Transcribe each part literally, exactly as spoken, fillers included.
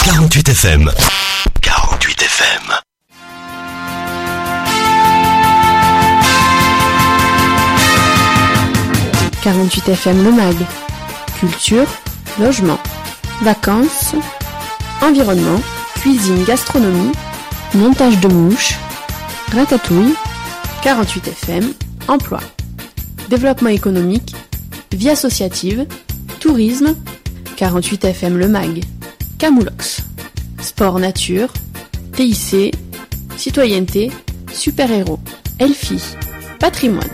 quarante-huit F M. quarante-huit F M. quarante-huit F M Le Mag. Culture, logement, vacances, environnement, cuisine, gastronomie, montage de mouches, ratatouille, quarante-huit F M, emploi, développement économique, vie associative, tourisme, quarante-huit F M Le Mag, Camoulox, sport nature, T I C, citoyenneté, super-héros, Elfie, patrimoine.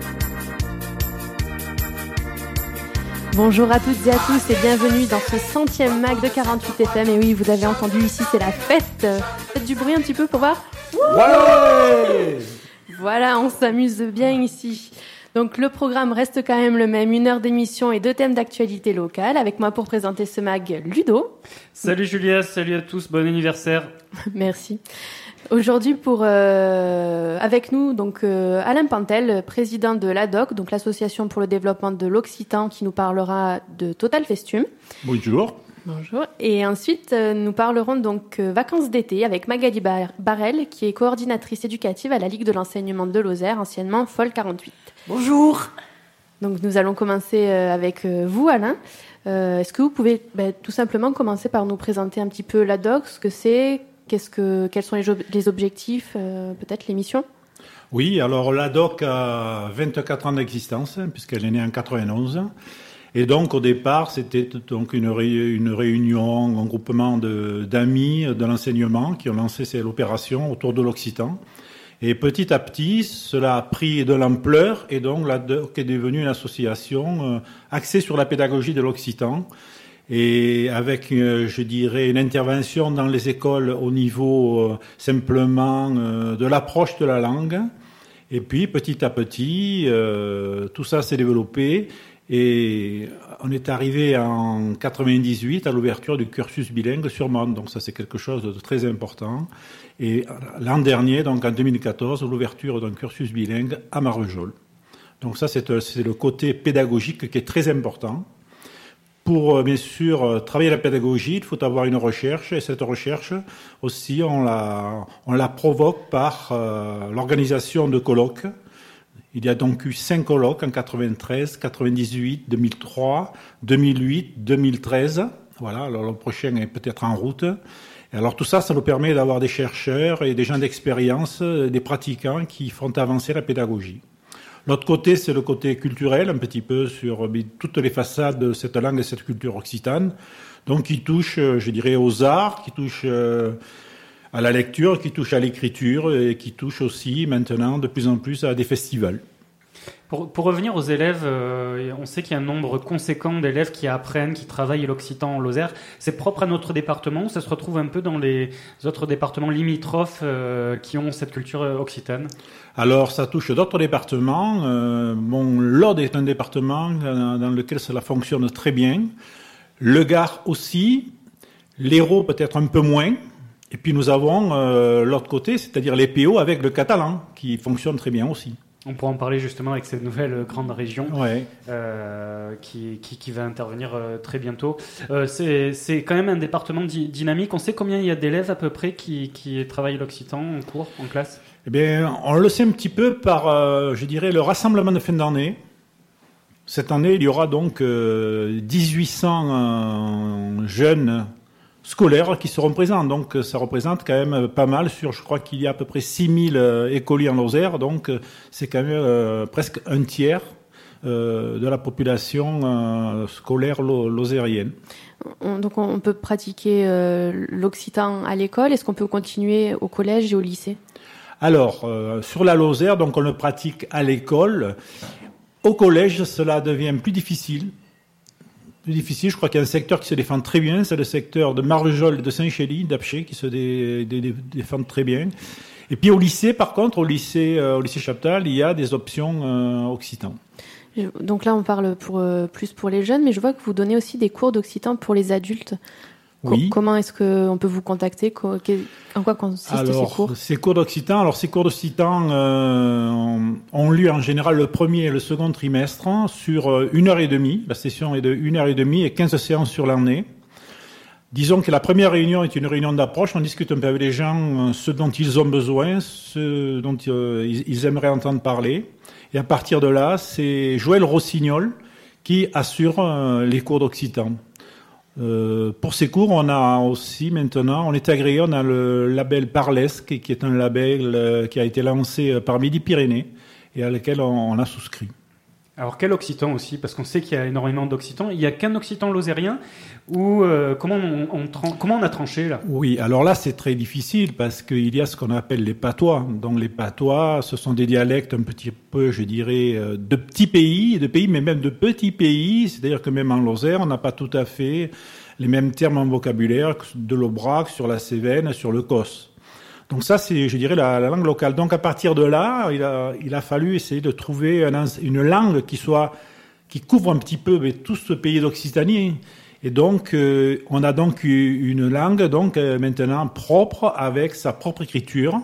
Bonjour à toutes et à tous et bienvenue dans ce centième mag de quarante-huit F M. Et oui, vous avez entendu ici, c'est la fête. Faites du bruit un petit peu pour voir. Ouais. Voilà, on s'amuse bien ici. Donc le programme reste quand même le même, une heure d'émission et deux thèmes d'actualité locale. Avec moi pour présenter ce mag, Ludo. Salut Julia, salut à tous, bon anniversaire. Merci. Aujourd'hui, pour euh, avec nous, donc euh, Alain Pantel, président de l'A D O C, donc l'association pour le développement de l'Occitan, qui nous parlera de Total Festum. Bonjour. Bonjour. Et ensuite, euh, nous parlerons donc euh, vacances d'été avec Magali Bar- Barrel, qui est coordinatrice éducative à la Ligue de l'enseignement de Lozère, anciennement F O L quarante-huit. Bonjour. Donc nous allons commencer euh, avec euh, vous, Alain. Euh, est-ce que vous pouvez bah, tout simplement commencer par nous présenter un petit peu l'A D O C, ce que c'est? Qu'est-ce que, quels sont les, jo- les objectifs, euh, peut-être l'émission? Oui, alors l'A D O C a vingt-quatre ans d'existence, puisqu'elle est née en quatre-vingt-onze. Et donc, au départ, c'était donc une, ré- une réunion, un groupement de, d'amis de l'enseignement qui ont lancé cette opération autour de l'Occitan. Et petit à petit, cela a pris de l'ampleur, et donc l'A D O C est devenue une association euh, axée sur la pédagogie de l'Occitan. Et avec, euh, je dirais, une intervention dans les écoles au niveau euh, simplement euh, de l'approche de la langue. Et puis, petit à petit, euh, tout ça s'est développé. Et on est arrivé en quatre-vingt-dix-huit à l'ouverture du cursus bilingue sur Mende. Donc ça, c'est quelque chose de très important. Et l'an dernier, donc en deux mille quatorze, l'ouverture d'un cursus bilingue à Marvejols. Donc ça, c'est, c'est le côté pédagogique qui est très important. Pour, bien sûr, travailler la pédagogie, il faut avoir une recherche, et cette recherche, aussi, on la, on la provoque par euh, l'organisation de colloques. Il y a donc eu cinq colloques en quatre-vingt-treize, quatre-vingt-dix-huit, deux mille trois, deux mille huit, deux mille treize. Voilà, alors le prochain est peut-être en route. Et alors tout ça, ça nous permet d'avoir des chercheurs et des gens d'expérience, des pratiquants qui font avancer la pédagogie. L'autre côté, c'est le côté culturel, un petit peu sur toutes les façades de cette langue et cette culture occitane. Donc, qui touche, je dirais, aux arts, qui touche à la lecture, qui touche à l'écriture et qui touche aussi maintenant de plus en plus à des festivals. Pour, pour revenir aux élèves, euh, on sait qu'il y a un nombre conséquent d'élèves qui apprennent, qui travaillent l'occitan en Lozère. C'est propre à notre département ou ça se retrouve un peu dans les autres départements limitrophes euh, qui ont cette culture occitane? Alors, ça touche d'autres départements. Euh, bon, l'Aude est un département dans, dans lequel cela fonctionne très bien. Le Gard aussi. L'Hérault peut-être un peu moins. Et puis nous avons euh, l'autre côté, c'est-à-dire les P O avec le catalan, qui fonctionne très bien aussi. On pourra en parler justement avec cette nouvelle grande région ouais. euh, qui, qui, qui va intervenir euh, très bientôt. Euh, c'est, c'est quand même un département di- dynamique. On sait combien il y a d'élèves à peu près qui, qui travaillent l'occitan en cours, en classe? Eh bien, on le sait un petit peu par, euh, je dirais, le rassemblement de fin d'année. Cette année, il y aura donc euh, dix-huit cents euh, jeunes scolaires qui seront présents. Donc, ça représente quand même pas mal sur, je crois qu'il y a à peu près six mille euh, écoliers en Lozère. Donc, c'est quand même euh, presque un tiers euh, de la population euh, scolaire lo- lozérienne. On, donc, on peut pratiquer euh, l'occitan à l'école. Est-ce qu'on peut continuer au collège et au lycée? Alors, euh, sur la Lozère, donc on le pratique à l'école. Au collège, cela devient plus difficile. Plus difficile, je crois qu'il y a un secteur qui se défend très bien, c'est le secteur de Marvejols et de Saint-Chély, d'Apcher, qui se dé, dé, dé, défendent très bien. Et puis au lycée, par contre, au lycée, euh, au lycée Chaptal, il y a des options euh, occitan. Donc là, on parle pour, euh, plus pour les jeunes, mais je vois que vous donnez aussi des cours d'occitan pour les adultes. Oui. Comment est-ce qu'on peut vous contacter? En quoi consistent alors, ces cours? Ces cours d'occitan, alors ces cours d'occitan euh, ont lieu en général le premier et le second trimestre sur une heure et demie. La session est de une heure et demie et quinze séances sur l'année. Disons que la première réunion est une réunion d'approche. On discute un peu avec les gens, ce dont ils ont besoin, ce dont euh, ils aimeraient entendre parler. Et à partir de là, c'est Joël Rossignol qui assure euh, les cours d'occitan. Euh, pour ces cours, on a aussi maintenant, on est agréé, on a le label Parlesque, qui est un label euh, qui a été lancé par Midi-Pyrénées et à lequel on, on a souscrit. Alors quel occitan aussi, parce qu'on sait qu'il y a énormément d'occitans. Il n'y a qu'un occitan lozérien ou euh, comment, on, on, comment on a tranché là ? Oui, alors là c'est très difficile parce qu'il y a ce qu'on appelle les patois. Donc les patois, ce sont des dialectes un petit peu, je dirais, de petits pays, de pays, mais même de petits pays. C'est-à-dire que même en Lozère, on n'a pas tout à fait les mêmes termes en vocabulaire que de l'Aubrac, sur la Cévennes, sur le Causse. Donc ça, c'est, je dirais, la, la langue locale. Donc à partir de là, il a, il a fallu essayer de trouver un, une langue qui soit, qui couvre un petit peu mais, tout ce pays d'Occitanie. Et donc, euh, on a donc une langue donc euh, maintenant propre avec sa propre écriture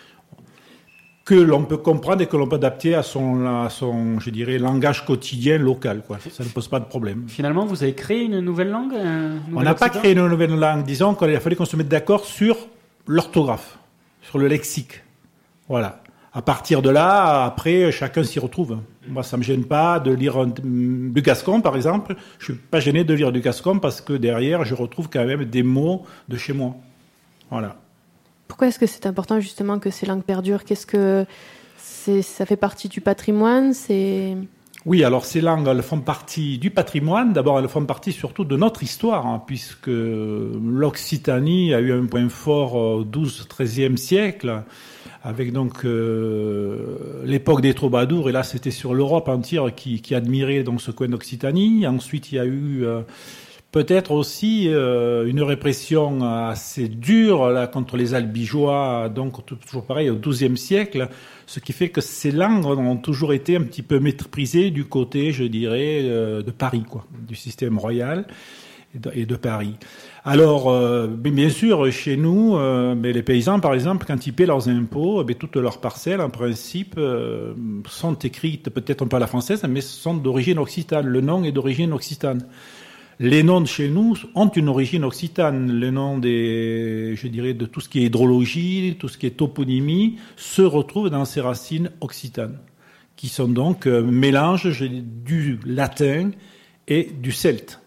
que l'on peut comprendre et que l'on peut adapter à son, à son, je dirais, langage quotidien local, quoi. Ça ne pose pas de problème. Finalement, vous avez créé une nouvelle langue un On n'a pas créé une nouvelle langue. Disons qu'il a fallu qu'on se mette d'accord sur l'orthographe, sur le lexique. Voilà. À partir de là, après, chacun s'y retrouve. Moi, ça me gêne pas de lire un, du gascon, par exemple. Je suis pas gêné de lire du gascon parce que derrière, je retrouve quand même des mots de chez moi. Voilà. Pourquoi est-ce que c'est important justement que ces langues perdurent ? Qu'est-ce que c'est, ça fait partie du patrimoine ? C'est... Oui, alors ces langues, elles font partie du patrimoine. D'abord, elles font partie surtout de notre histoire, hein, puisque l'Occitanie a eu un point fort au douzième treizième siècle, avec donc euh, l'époque des troubadours. Et là, c'était sur l'Europe entière qui, qui admirait donc ce coin d'Occitanie. Ensuite, il y a eu euh, peut-être aussi euh, une répression assez dure là, contre les Albigeois, donc toujours pareil au douzième siècle. Ce qui fait que ces langues ont toujours été un petit peu méprisées du côté, je dirais, euh, de Paris, quoi, du système royal et de, et de Paris. Alors, euh, bien sûr, chez nous, euh, mais les paysans, par exemple, quand ils paient leurs impôts, eh toutes leurs parcelles, en principe, euh, sont écrites peut-être un peu à la française, mais sont d'origine occitane. Le nom est d'origine occitane. Les noms de chez nous ont une origine occitane. Les noms des, je dirais, de tout ce qui est hydrologie, tout ce qui est toponymie, se retrouvent dans ces racines occitanes, qui sont donc un mélange du latin et du celte,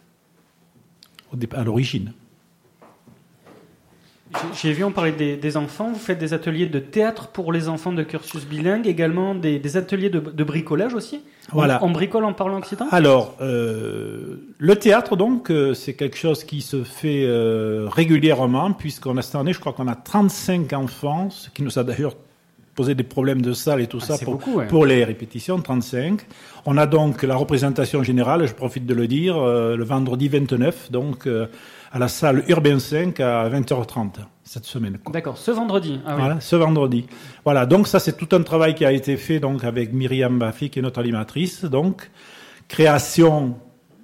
à l'origine. J'ai vu, on parlait des, des enfants, vous faites des ateliers de théâtre pour les enfants de cursus bilingue, également des, des ateliers de, de bricolage aussi. Voilà. On, on bricole en parlant occitan ? Alors, euh, le théâtre, donc, euh, c'est quelque chose qui se fait euh, régulièrement, puisqu'on a cette année, je crois qu'on a trente-cinq enfants, ce qui nous a d'ailleurs posé des problèmes de salle et tout ah, ça pour, beaucoup, ouais. pour les répétitions, trente-cinq. On a donc la représentation générale, je profite de le dire, euh, le vendredi vingt-neuf, donc... Euh, à la salle Urbain cinq à vingt heures trente cette semaine. Quoi. D'accord, ce vendredi. Ah, oui. Voilà, ce vendredi. Voilà, donc ça c'est tout un travail qui a été fait donc avec Myriam Bafi qui est notre animatrice. Donc création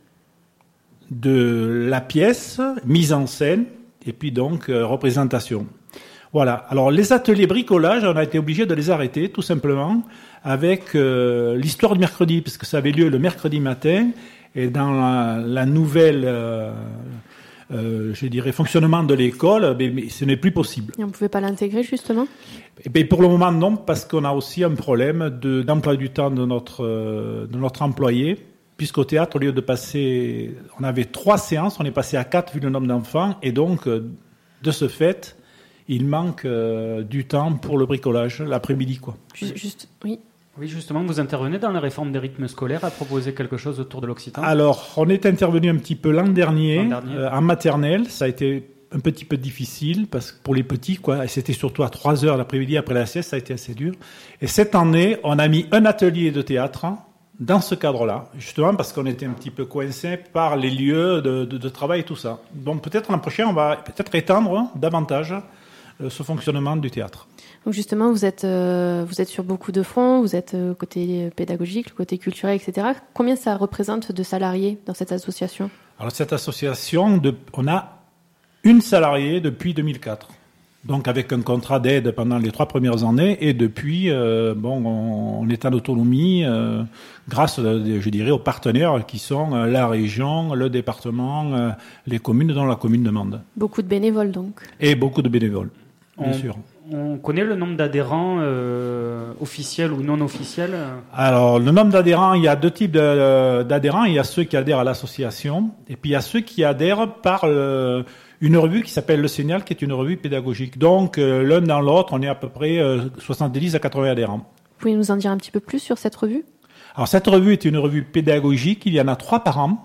de la pièce, mise en scène et puis donc euh, représentation. Voilà. Alors les ateliers bricolage, on a été obligé de les arrêter tout simplement avec euh, l'histoire du mercredi puisque ça avait lieu le mercredi matin et dans la, la nouvelle euh, Euh, je dirais, fonctionnement de l'école, mais, mais ce n'est plus possible. Et on ne pouvait pas l'intégrer, justement ? Et bien, pour le moment, non, parce qu'on a aussi un problème de, d'emploi du temps de notre, euh, de notre employé, puisqu'au théâtre, au lieu de passer... On avait trois séances, on est passé à quatre vu le nombre d'enfants, et donc, euh, de ce fait, il manque euh, du temps pour le bricolage, l'après-midi, quoi. Juste, juste oui. Oui, justement, vous intervenez dans la réforme des rythmes scolaires à proposer quelque chose autour de l'occitan ? Alors, on est intervenu un petit peu l'an dernier, l'an dernier. Euh, en maternelle. Ça a été un petit peu difficile parce que pour les petits, quoi, et c'était surtout à trois heures l'après-midi après la sieste, ça a été assez dur. Et cette année, on a mis un atelier de théâtre dans ce cadre-là, justement parce qu'on était un petit peu coincé par les lieux de, de, de travail et tout ça. Donc peut-être l'an prochain, on va peut-être étendre davantage euh, ce fonctionnement du théâtre. Donc justement, vous êtes, euh, vous êtes sur beaucoup de fronts, vous êtes euh, côté pédagogique, le côté culturel, et cetera. Combien ça représente de salariés dans cette association ? Alors cette association, de, on a une salariée depuis deux mille quatre. donc avec un contrat d'aide pendant les trois premières années, et depuis, euh, bon, on, on est en autonomie euh, grâce, je dirais, aux partenaires qui sont euh, la région, le département, euh, les communes dont la commune demande. Beaucoup de bénévoles donc. Et beaucoup de bénévoles, bien on, sûr. On connaît le nombre d'adhérents euh, officiels ou non officiels? Alors, le nombre d'adhérents, il y a deux types de, d'adhérents. Il y a ceux qui adhèrent à l'association, et puis il y a ceux qui adhèrent par euh, une revue qui s'appelle Le Signal, qui est une revue pédagogique. Donc, euh, l'un dans l'autre, on est à peu près euh, soixante-dix à quatre-vingts adhérents. Vous pouvez nous en dire un petit peu plus sur cette revue? Alors, cette revue est une revue pédagogique. Il y en a trois par an.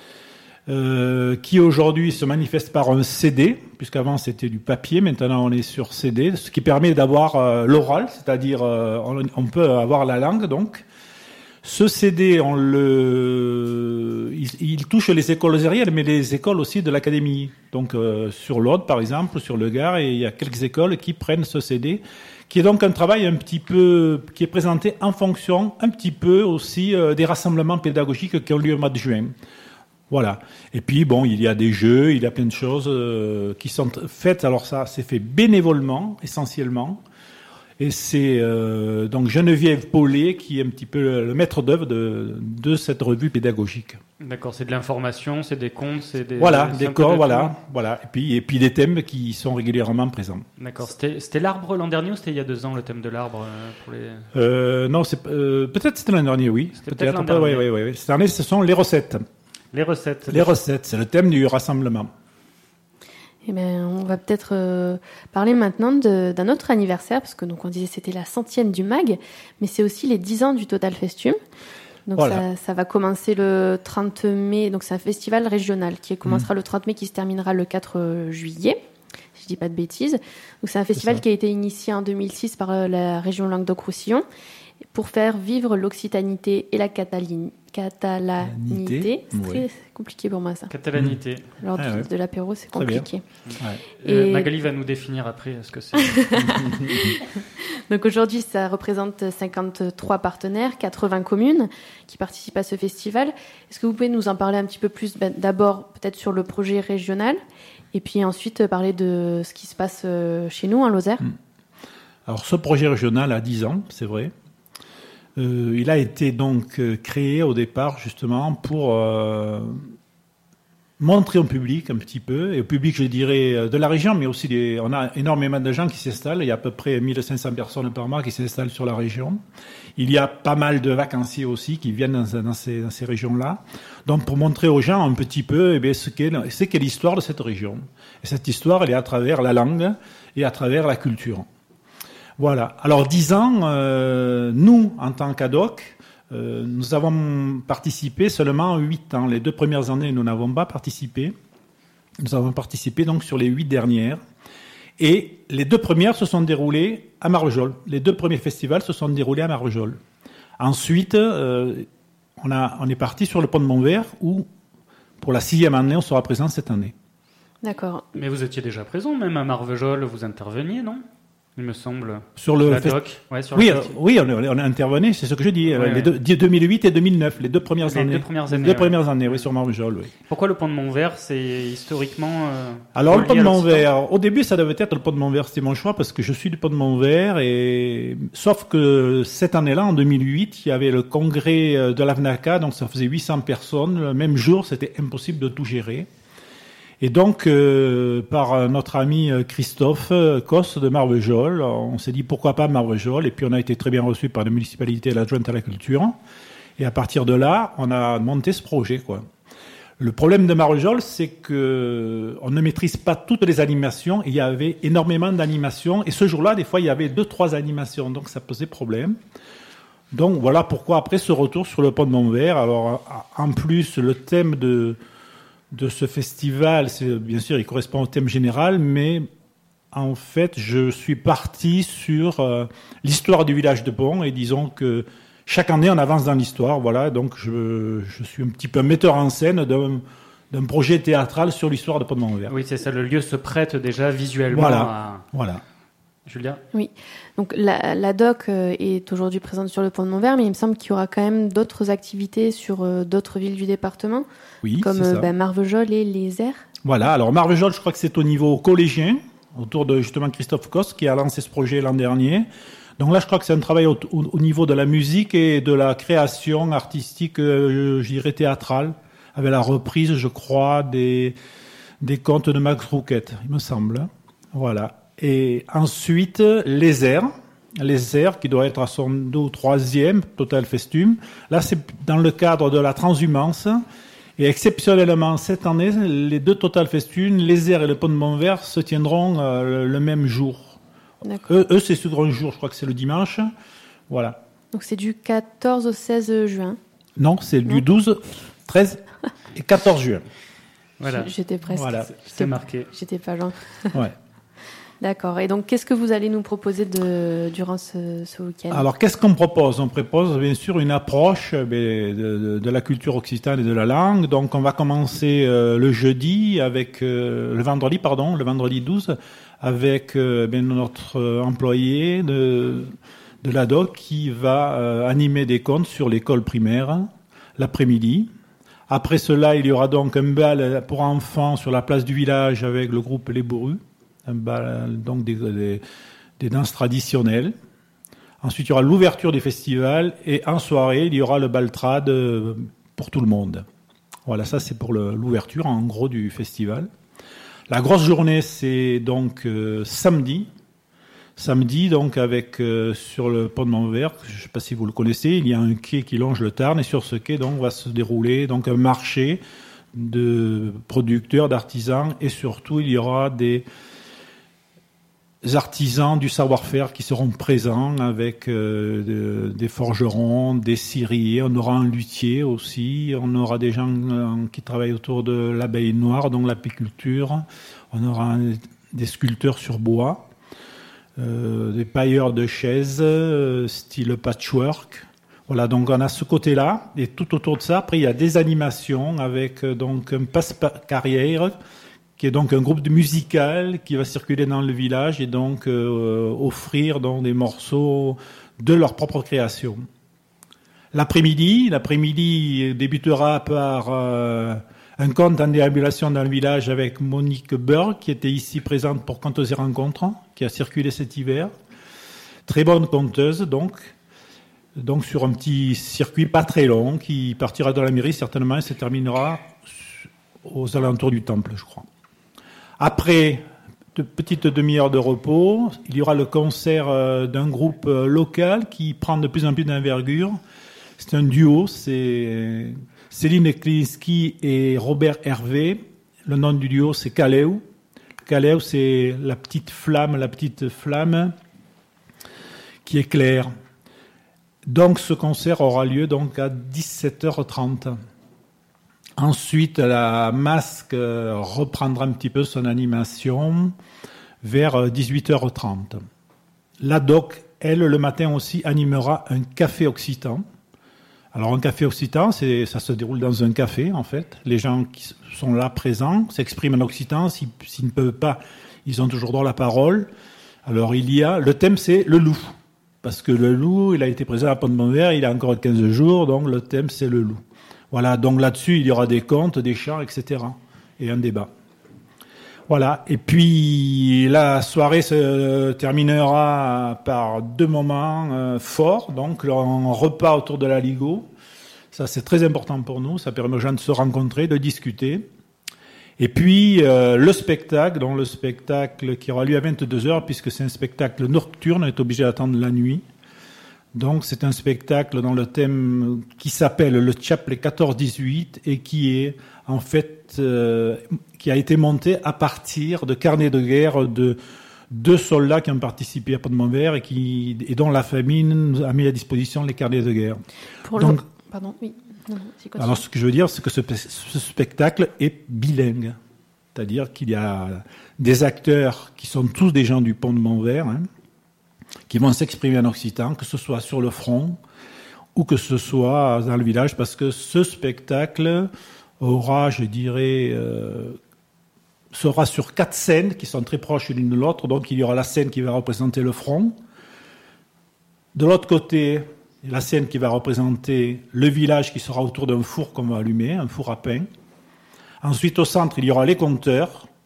Euh, qui aujourd'hui se manifeste par un C D, puisqu'avant c'était du papier, maintenant on est sur C D, ce qui permet d'avoir euh, l'oral, c'est-à-dire euh, on, on peut avoir la langue donc. Ce C D, on le, il, il touche les écoles aériennes, mais les écoles aussi de l'académie. Donc euh, sur l'Aude par exemple, sur le Gard, et il y a quelques écoles qui prennent ce C D, qui est donc un travail un petit peu, qui est présenté en fonction un petit peu aussi euh, des rassemblements pédagogiques qui ont lieu au mois de juin. Voilà. Et puis, bon, il y a des jeux, il y a plein de choses euh, qui sont faites. Alors ça, c'est fait bénévolement, essentiellement. Et c'est euh, donc Geneviève Paulet qui est un petit peu le, le maître d'œuvre de, de cette revue pédagogique. D'accord, c'est de l'information, c'est des contes, c'est des... Voilà, c'est des corps, voilà, voilà. Et puis, et puis des thèmes qui sont régulièrement présents. D'accord. C'était, c'était l'arbre l'an dernier ou c'était il y a deux ans, le thème de l'arbre euh, pour les... euh, Non, c'est, euh, peut-être c'était l'an dernier, oui. C'était peut-être, peut-être l'an pas, dernier. oui, oui, oui. Cette année, ce sont les recettes. Les recettes. Les recettes, c'est le thème du rassemblement. Eh ben, on va peut-être euh, parler maintenant de, d'un autre anniversaire, parce que donc on disait c'était la centième du M A G, mais c'est aussi les dix ans du Total Festum. Donc voilà. ça, ça va commencer le trente mai, donc c'est un festival régional qui commencera mmh. le trente mai, qui se terminera le quatre juillet, si je dis pas de bêtises. Donc c'est un festival c'est qui a été initié en deux mille six par la région Languedoc-Roussillon pour faire vivre l'occitanité et la cataline. Catalanité, c'est très oui. compliqué pour moi ça. Catalanité. Lors ah, du, ouais. de l'apéro, c'est Très compliqué. Ouais. Et... Euh, Magali va nous définir après ce que c'est. Donc aujourd'hui, ça représente cinquante-trois partenaires, quatre-vingts communes qui participent à ce festival. Est-ce que vous pouvez nous en parler un petit peu plus, ben, d'abord peut-être sur le projet régional, et puis ensuite parler de ce qui se passe chez nous en Lozère? Alors ce projet régional a dix ans, c'est vrai. Euh, il a été donc euh, créé au départ justement pour euh, montrer au public un petit peu, et au public je dirais de la région, mais aussi des, on a énormément de gens qui s'installent, il y a à peu près mille cinq cents personnes par mois qui s'installent sur la région. Il y a pas mal de vacanciers aussi qui viennent dans, dans, ces, dans ces régions-là. Donc pour montrer aux gens un petit peu eh bien, ce qu'est, c'est qu'est l'histoire de cette région. Et cette histoire, elle est à travers la langue et à travers la culture. Voilà. Alors, dix ans, euh, nous, en tant qu'A D O C, euh, nous avons participé seulement huit ans. Les deux premières années, nous n'avons pas participé. Nous avons participé donc sur les huit dernières. Et les deux premières se sont déroulées à Marvejols. Les deux premiers festivals se sont déroulés à Marvejols. Ensuite, euh, on, a, on est parti sur le pont de Montvert, où, pour la sixième année, on sera présent cette année. D'accord. Mais vous étiez déjà présent, même à Marvejols, vous interveniez, non ? Il me semble. Sur le la fest... doc, ouais, sur oui, le euh, oui, on, on a intervenu, c'est ce que je dis. Ouais, les ouais. deux, deux mille huit et deux mille neuf, les deux premières les années. Deux premières années. Les deux ouais. premières années, oui, sur Marvejols, oui. Pourquoi le pont de Montvert, c'est historiquement. Euh, Alors, le pont de relié à Montvert, au début, ça devait être le pont de Montvert, c'était mon choix parce que je suis du pont de Montvert, et sauf que cette année-là, en deux mille huit, il y avait le congrès de l'A V N A C A, donc ça faisait huit cents personnes. Le même jour, c'était impossible de tout gérer. Et donc, euh, par notre ami Christophe Cosse de Marvejols, on s'est dit pourquoi pas Marvejols, et puis on a été très bien reçus par la municipalité et l'adjointe à la culture. Et à partir de là, on a monté ce projet, quoi. Le problème de Marvejols, c'est que on ne maîtrise pas toutes les animations. Il y avait énormément d'animations, et ce jour-là, des fois, il y avait deux, trois animations, donc ça posait problème. Donc voilà pourquoi après ce retour sur le pont de Montvert. Alors en plus, le thème de de ce festival, c'est, bien sûr, il correspond au thème général, mais en fait, je suis parti sur euh, l'histoire du village de Pont, et disons que chaque année, on avance dans l'histoire, voilà, donc je, je suis un petit peu metteur en scène d'un, d'un projet théâtral sur l'histoire de Pont de Montvert. Oui, c'est ça, le lieu se prête déjà visuellement voilà, à... Voilà. Julia ? Oui, donc la, la D O C est aujourd'hui présente sur le pont de Montvert, mais il me semble qu'il y aura quand même d'autres activités sur euh, d'autres villes du département, Oui, comme c'est ça. euh, ben, Marvejols et les Airs. Voilà, alors Marvejols, je crois que c'est au niveau collégien, autour de justement Christophe Coste, qui a lancé ce projet l'an dernier. Donc là, je crois que c'est un travail au, au, au niveau de la musique et de la création artistique, euh, je dirais théâtrale, avec la reprise, je crois, des, des contes de Max Rouquette, il me semble. Voilà. Et ensuite, les airs. Les airs, qui doit être à son deux ou troisième Total Festum. Là, c'est dans le cadre de la transhumance. Et exceptionnellement, cette année, les deux Total Festum, les airs et le Pont de Montvert, se tiendront euh, le même jour. Eux, eux, c'est ce grand jour, je crois que c'est le dimanche. Voilà. Donc c'est du quatorze au seize juin. Non, c'est non. du douze, treize et quatorze juin. Voilà. J'étais presque. Voilà, c'est marqué. J'étais pas loin. Ouais. D'accord. Et donc, qu'est-ce que vous allez nous proposer de, durant ce, ce week-end ? Alors, qu'est-ce qu'on propose ? On propose, bien sûr, une approche de, de, de la culture occitane et de la langue. Donc, on va commencer euh, le jeudi avec, euh, le vendredi, pardon, le vendredi douze, avec euh, bien, notre employé de, de l'A D O C qui va euh, animer des contes sur l'école primaire l'après-midi. Après cela, il y aura donc un bal pour enfants sur la place du village avec le groupe Les Bourrus. Un bal, donc des, des, des danses traditionnelles. Ensuite, il y aura l'ouverture des festivals et en soirée, il y aura le baltrade pour tout le monde. Voilà, ça c'est pour le, l'ouverture en gros du festival. La grosse journée, c'est donc euh, samedi. Samedi, donc avec euh, sur le pont de Montvert, je ne sais pas si vous le connaissez, il y a un quai qui longe le Tarn et sur ce quai donc va se dérouler donc un marché de producteurs, d'artisans et surtout il y aura des artisans du savoir-faire qui seront présents avec euh, de, des forgerons, des scieries, on aura un luthier aussi, on aura des gens euh, qui travaillent autour de l'abeille noire, donc l'apiculture, on aura un, des sculpteurs sur bois, euh, des pailleurs de chaises, euh, style patchwork. Voilà, donc on a ce côté-là, et tout autour de ça, après il y a des animations avec euh, donc un passe-carrière, qui est donc un groupe de musical qui va circuler dans le village et donc euh, offrir donc des morceaux de leur propre création. L'après-midi, l'après-midi débutera par euh, un conte en déambulation dans le village avec Monique Berg, qui était ici présente pour Contes et Rencontres, qui a circulé cet hiver. Très bonne conteuse, donc. Donc sur un petit circuit pas très long, qui partira de la mairie certainement et se terminera aux alentours du temple, je crois. Après de petites demi-heures de repos, il y aura le concert d'un groupe local qui prend de plus en plus d'envergure. C'est un duo, c'est Céline Klinski et Robert Hervé. Le nom du duo, c'est Kaleu. Kaleu, c'est la petite flamme, la petite flamme qui éclaire. Donc ce concert aura lieu donc à dix-sept heures trente. Ensuite, la Masque reprendra un petit peu son animation vers dix-huit heures trente. La D O C, elle, le matin aussi, animera un café occitan. Alors, un café occitan, c'est, ça se déroule dans un café, en fait. Les gens qui sont là présents s'expriment en occitan. S'ils, s'ils ne peuvent pas, ils ont toujours droit à la parole. Alors, il y a... Le thème, c'est le loup. Parce que le loup, il a été présent à Pont de Montvert, il a encore quinze jours, donc le thème, c'est le loup. Voilà, donc là-dessus, il y aura des contes, des chants, et cetera. Et un débat. Voilà, et puis la soirée se terminera par deux moments euh, forts. Donc, un repas autour de la Ligo. Ça, c'est très important pour nous. Ça permet aux gens de se rencontrer, de discuter. Et puis, euh, le spectacle, donc le spectacle qui aura lieu à vingt-deux heures, puisque c'est un spectacle nocturne, on est obligé d'attendre la nuit. Donc, c'est un spectacle dans le thème qui s'appelle le Chapelet quatorze dix-huit et qui est, en fait, euh, qui a été monté à partir de carnets de guerre de deux soldats qui ont participé à Pont de Montvert et, qui, et dont la famine a mis à disposition les carnets de guerre. Pour Donc, le... Pardon, oui. Non, non, alors, ce que je veux dire, c'est que ce, ce spectacle est bilingue. C'est-à-dire qu'il y a des acteurs qui sont tous des gens du Pont de Montvert, hein, qui vont s'exprimer en occitan, que ce soit sur le front ou que ce soit dans le village, parce que ce spectacle aura, je dirais, euh, sera sur quatre scènes qui sont très proches l'une de l'autre. Donc il y aura la scène qui va représenter le front. De l'autre côté, la scène qui va représenter le village qui sera autour d'un four qu'on va allumer, un four à pain. Ensuite, au centre, il y aura les conteurs.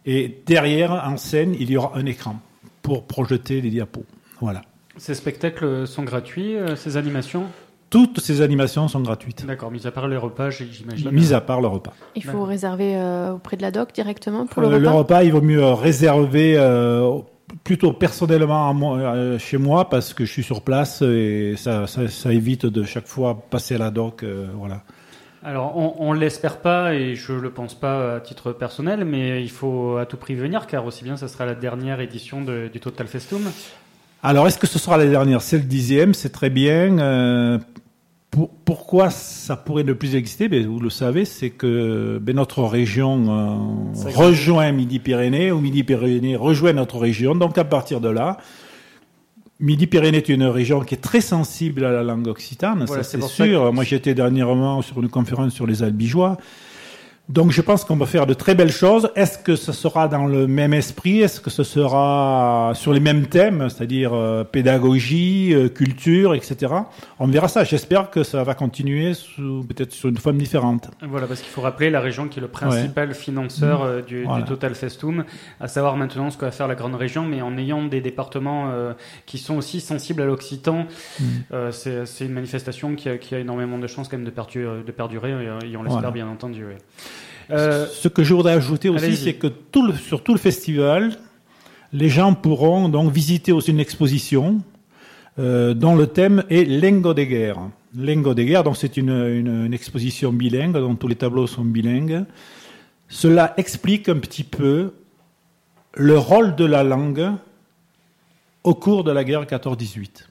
Et derrière, en scène, il y aura un écran pour projeter les diapos. Voilà. Ces spectacles sont gratuits, euh, ces animations ? Toutes ces animations sont gratuites. D'accord, mis à part les repas, j'imagine. Mis à part le repas. Il faut D'accord. réserver euh, auprès de la doc directement pour Euh, le repas. le repas, il vaut mieux réserver euh, plutôt personnellement à moi, euh, chez moi parce que je suis sur place et ça, ça, ça évite de chaque fois passer à la doc. Euh, voilà. Alors, on ne l'espère pas, et je ne le pense pas à titre personnel, mais il faut à tout prix venir, car aussi bien, ça sera la dernière édition de, du Total Festum. Alors, est-ce que ce sera la dernière ? C'est le dixième, c'est très bien. Euh, pour, pourquoi ça pourrait ne plus exister ? Ben, vous le savez, c'est que ben, notre région euh, rejoint Midi-Pyrénées, ou Midi-Pyrénées rejoint notre région. Donc, à partir de là, Midi-Pyrénées est une région qui est très sensible à la langue occitane, Voilà, ça c'est c'est pour ça sûr. que- Moi, j'étais dernièrement sur une conférence sur les albigeois. Donc, je pense qu'on va faire de très belles choses. Est-ce que ce sera dans le même esprit ? Est-ce que ce sera sur les mêmes thèmes, c'est-à-dire euh, pédagogie, euh, culture, et cetera. On verra ça. J'espère que ça va continuer sous, peut-être sur une forme différente. Voilà, parce qu'il faut rappeler la région qui est le principal financeur euh, du, Voilà. du Total Festum, à savoir maintenant ce que va faire la grande région, mais en ayant des départements euh, qui sont aussi sensibles à l'occitan, Mm. euh, c'est, c'est une manifestation qui a, qui a énormément de chances quand même de, perdu- de perdurer, et, et on l'espère Voilà. bien entendu. Oui. Euh, Ce que je voudrais ajouter aussi, allez-y. c'est que tout le, sur tout le festival, les gens pourront donc visiter aussi une exposition euh, dont le thème est Lingot de guerre. Lingot de guerre, donc c'est une, une, une exposition bilingue, dont tous les tableaux sont bilingues. Cela explique un petit peu le rôle de la langue au cours de la guerre quatorze dix-huit.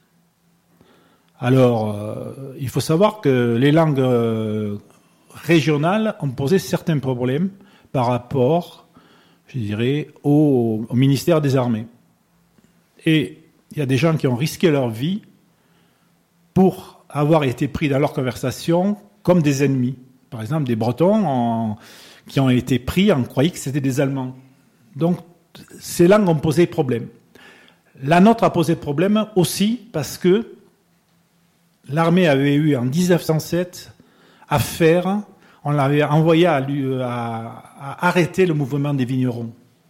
Alors, euh, il faut savoir que les langues euh, régionales ont posé certains problèmes par rapport, je dirais, au, au ministère des Armées. Et il y a des gens qui ont risqué leur vie pour avoir été pris dans leur conversation comme des ennemis. Par exemple, des Bretons en- qui ont été pris, on croyait que c'était des Allemands. Donc, ces langues ont posé problème. La nôtre a posé problème aussi parce que l'armée avait eu en dix-neuf cent sept affaire, on l'avait envoyé à, lui- à- à arrêter le mouvement des vignerons.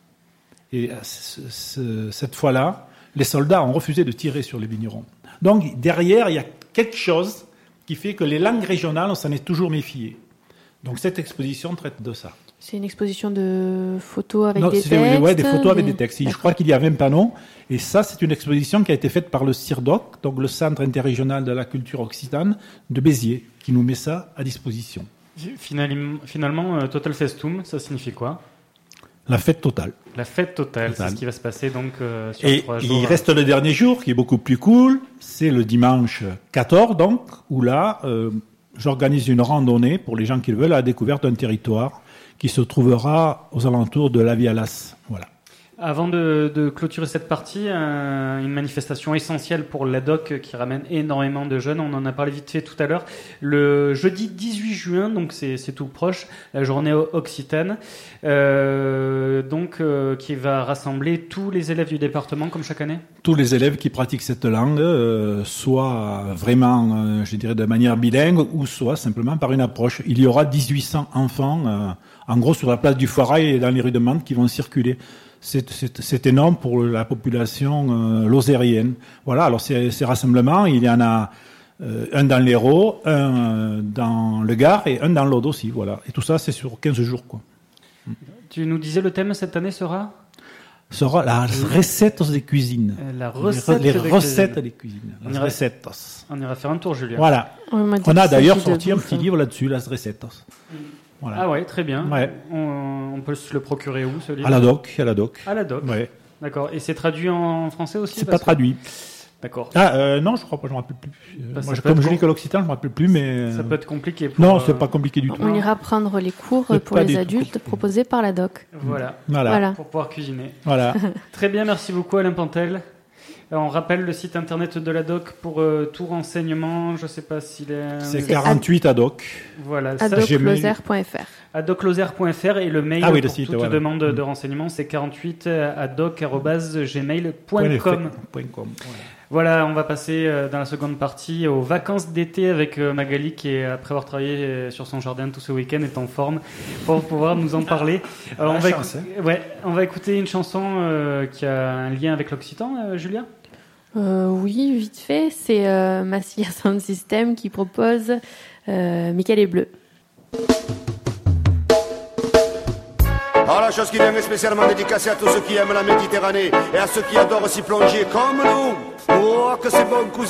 Et ce- ce- cette fois-là, les soldats ont refusé de tirer sur les vignerons. Donc derrière, il y a quelque chose qui fait que les langues régionales, on s'en est toujours méfié. Donc cette exposition traite de ça. C'est une exposition de photos avec Non, des c'est textes. des, ouais, des photos avec des- des textes. Je D'accord. crois qu'il y a vingt panneaux. Et ça, c'est une exposition qui a été faite par le CIRDOC, donc le Centre interrégional de la culture occitane de Béziers, qui nous met ça à disposition. finalement, finalement euh, Total Festum, ça signifie quoi ? La fête totale. La fête totale, Totale. c'est ce qui va se passer donc euh, sur Et trois jours. il reste le dernier jour, qui est beaucoup plus cool. C'est le dimanche quatorze, donc, où là, euh, j'organise une randonnée pour les gens qui le veulent à la découverte d'un territoire qui se trouvera aux alentours de La Vialas. Voilà. Avant de, de clôturer cette partie, un- une manifestation essentielle pour l'A D O C qui ramène énormément de jeunes. On en a parlé vite fait tout à l'heure. Le jeudi dix-huit juin, donc c'est, c'est tout proche, la journée o- occitane, euh, donc euh, qui va rassembler tous les élèves du département comme chaque année. Tous les élèves qui pratiquent cette langue, euh, soit vraiment, euh, je dirais, de manière bilingue, ou soit simplement par une approche. Il y aura dix-huit cents enfants, euh, en gros, sur la place du Foirail et dans les rues de Mantes qui vont circuler. C'est, c'est, c'est énorme pour la population euh, lozérienne. Voilà, alors ces, ces rassemblements, il y en a euh, un dans l'Hérault, un euh, dans le Gard et un dans l'Aude aussi. Voilà. Et tout ça, c'est sur quinze jours, quoi. Tu nous disais le thème cette année sera Sera la recette des cuisines. Euh, la Les, recette re- les des recettes cuisines. des cuisines. On Les ira- recettes. On ira faire un tour, Julien. Voilà. On m'a dit On a qu'il d'ailleurs s'agit de sorti un bouffe. petit livre là-dessus, las recettes. Voilà. Ah ouais, très bien. Ouais. On, on peut se le procurer où, ce livre ? À la doc, à la doc. À la doc. Ouais. D'accord. Et c'est traduit en français aussi C'est pas parce que- traduit. D'accord. Ah euh, non, je crois pas, je me rappelle plus. Euh, Bah, ça moi, je- peut comme être je lis con- que l'occitan, je me rappelle plus, mais Ça euh, peut être compliqué. Pour, non, euh, c'est pas compliqué du tout. On ira prendre les cours C'est pour pas les du tout adultes compliqué. proposés par la doc. Voilà. Voilà. Voilà. Pour pouvoir cuisiner. Voilà. Très bien, merci beaucoup Alain Pantel. Euh, On rappelle le site internet de la doc pour euh, tout renseignement. Je sais pas s'il est. C'est C'est quarante-huit à doc. Voilà. Ça, adocloser point f r. adocloser point f r et le mail Ah oui, le pour site, toute voilà. demande de Mm. renseignement, c'est quarante-huit adoc arobase gmail point com. Point com. Voilà. Voilà, on va passer euh, dans la seconde partie aux vacances d'été avec euh, Magali qui, après avoir travaillé euh, sur son jardin tout ce week-end, est en forme pour pouvoir nous en parler. Alors, on, va chance, écou- hein. ouais, on va écouter une chanson euh, qui a un lien avec l'occitan, euh, Julia. Euh, oui, vite fait. C'est euh, Massilia Sound System qui propose euh, Michael est bleu. Alors la chose qui vient est spécialement dédicacée à tous ceux qui aiment la Méditerranée et à ceux qui adorent s'y plonger comme nous. Oh, que c'est bon, cousin.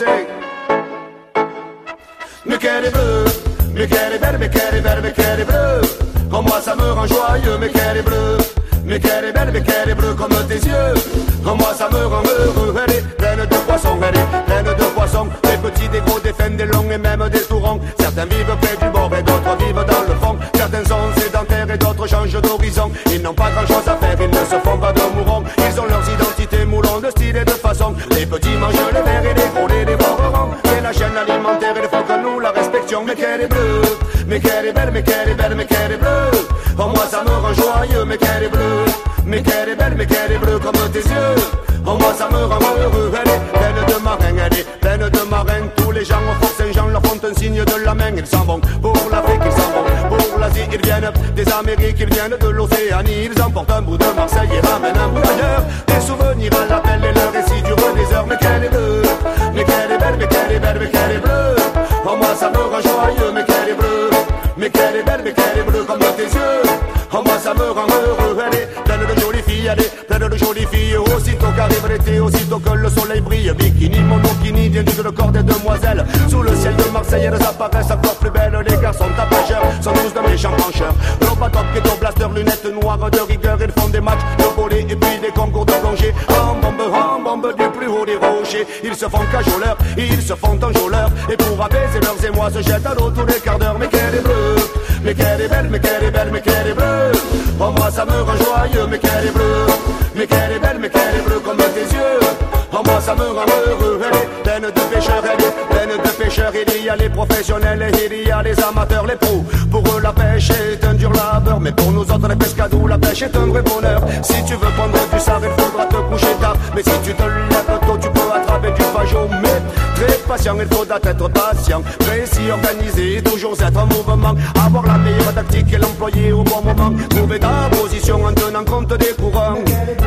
Mais qu'elle est bleue, mais qu'elle est belle, mais qu'elle est belle, mais qu'elle est bleue. Oh, moi ça me rend joyeux, mais qu'elle est bleue. Mais qu'elle est belle, mais qu'elle est bleue comme tes yeux. Oh, moi ça me rend heureux. Elle est pleine de poissons, elle est pleine de poissons. Des petits, des gros, des fins, des longs et même des tourons. Certains vivent près du bord et d'autres vivent dans le fond. Certains sont sédentaires et d'autres changent d'horizon. Ils n'ont pas grand chose à faire, ils ne se font pas de mourons. Ils ont leurs identités moulons de style et de façon. Les petits mangent les verts et les gros les dévoreront. C'est la chaîne alimentaire et il faut que nous la respections. Mais qu'elle est bleue, mais qu'elle est belle, mais qu'elle est belle, mais qu'elle est bleue. Oh, moi ça me rend joyeux, mais qu'elle est bleue. Mais qu'elle est belle, mais qu'elle est bleue comme tes yeux. Oh, moi ça me rend heureux. Elle est pleine de marins, elle est pleine de marins. Tous les gens au Fort Saint-Jean leur font un signe de la main. Ils s'en vont pour l'Afrique, ils s'en vont pour l'Asie. Ils viennent des Amériques, ils viennent de l'Océanie. Ils emportent un bout de Marseille et ramènent un bout d'ailleurs. Des souvenirs à l'appel et le récit durent des heures. Mais qu'elle est bleue, mais qu'elle est belle, mais qu'elle est belle, mais qu'elle est bleue. Oh, moi ça me rend joyeux, mais qu'elle est bleue. Mais qu'elle est belle, mais qu'elle est bleue comme tes yeux. Oh, moi ça me rend heureux. Elle est pleine de jolies filles, elle est pleine de jolies filles. Aussitôt qu'arrive l'été, aussitôt que le soleil brille, bikini, monokini, vient du corps des demoiselles. Sous le ciel de Marseille, elles apparaissent encore plus belles. Les garçons tapageurs sont tous de méchants brancheurs. Robotop, ghetto blaster, lunettes noires de rigueur. Ils font des matchs de volley et puis des concours de plongée. En bombe, en bombe du plus haut des rochers. Ils se font cajoleurs, ils se font enjôleurs. Et pour apaiser leurs émois, se jettent à l'eau tous les quarts d'heure. Mais qu'elle est bleue, mais qu'elle est belle, mais qu'elle est belle, mais qu'elle est bleue. Oh, moi ça me rend joyeux, mais qu'elle est bleue. Mais qu'elle est belle, mais qu'elle est bleue comme tes yeux. Oh, moi ça me rend heureux. Elle est pleine de pêcheurs, elle est pleine de pêcheurs. Il y a les professionnels et il y a les amateurs, les pros. Pour eux la pêche est un dur labeur, mais pour nous autres les pescados, la pêche est un vrai bonheur. Si tu veux prendre du sable, il faudra te coucher tard. Mais si tu te lèves tôt, tu peux attraper du fageau. Mais très patient, il faudra être patient. Précis, organisé, toujours être en mouvement. Avoir la meilleure tactique et l'employer au bon moment. Trouver ta position en tenant compte des courants.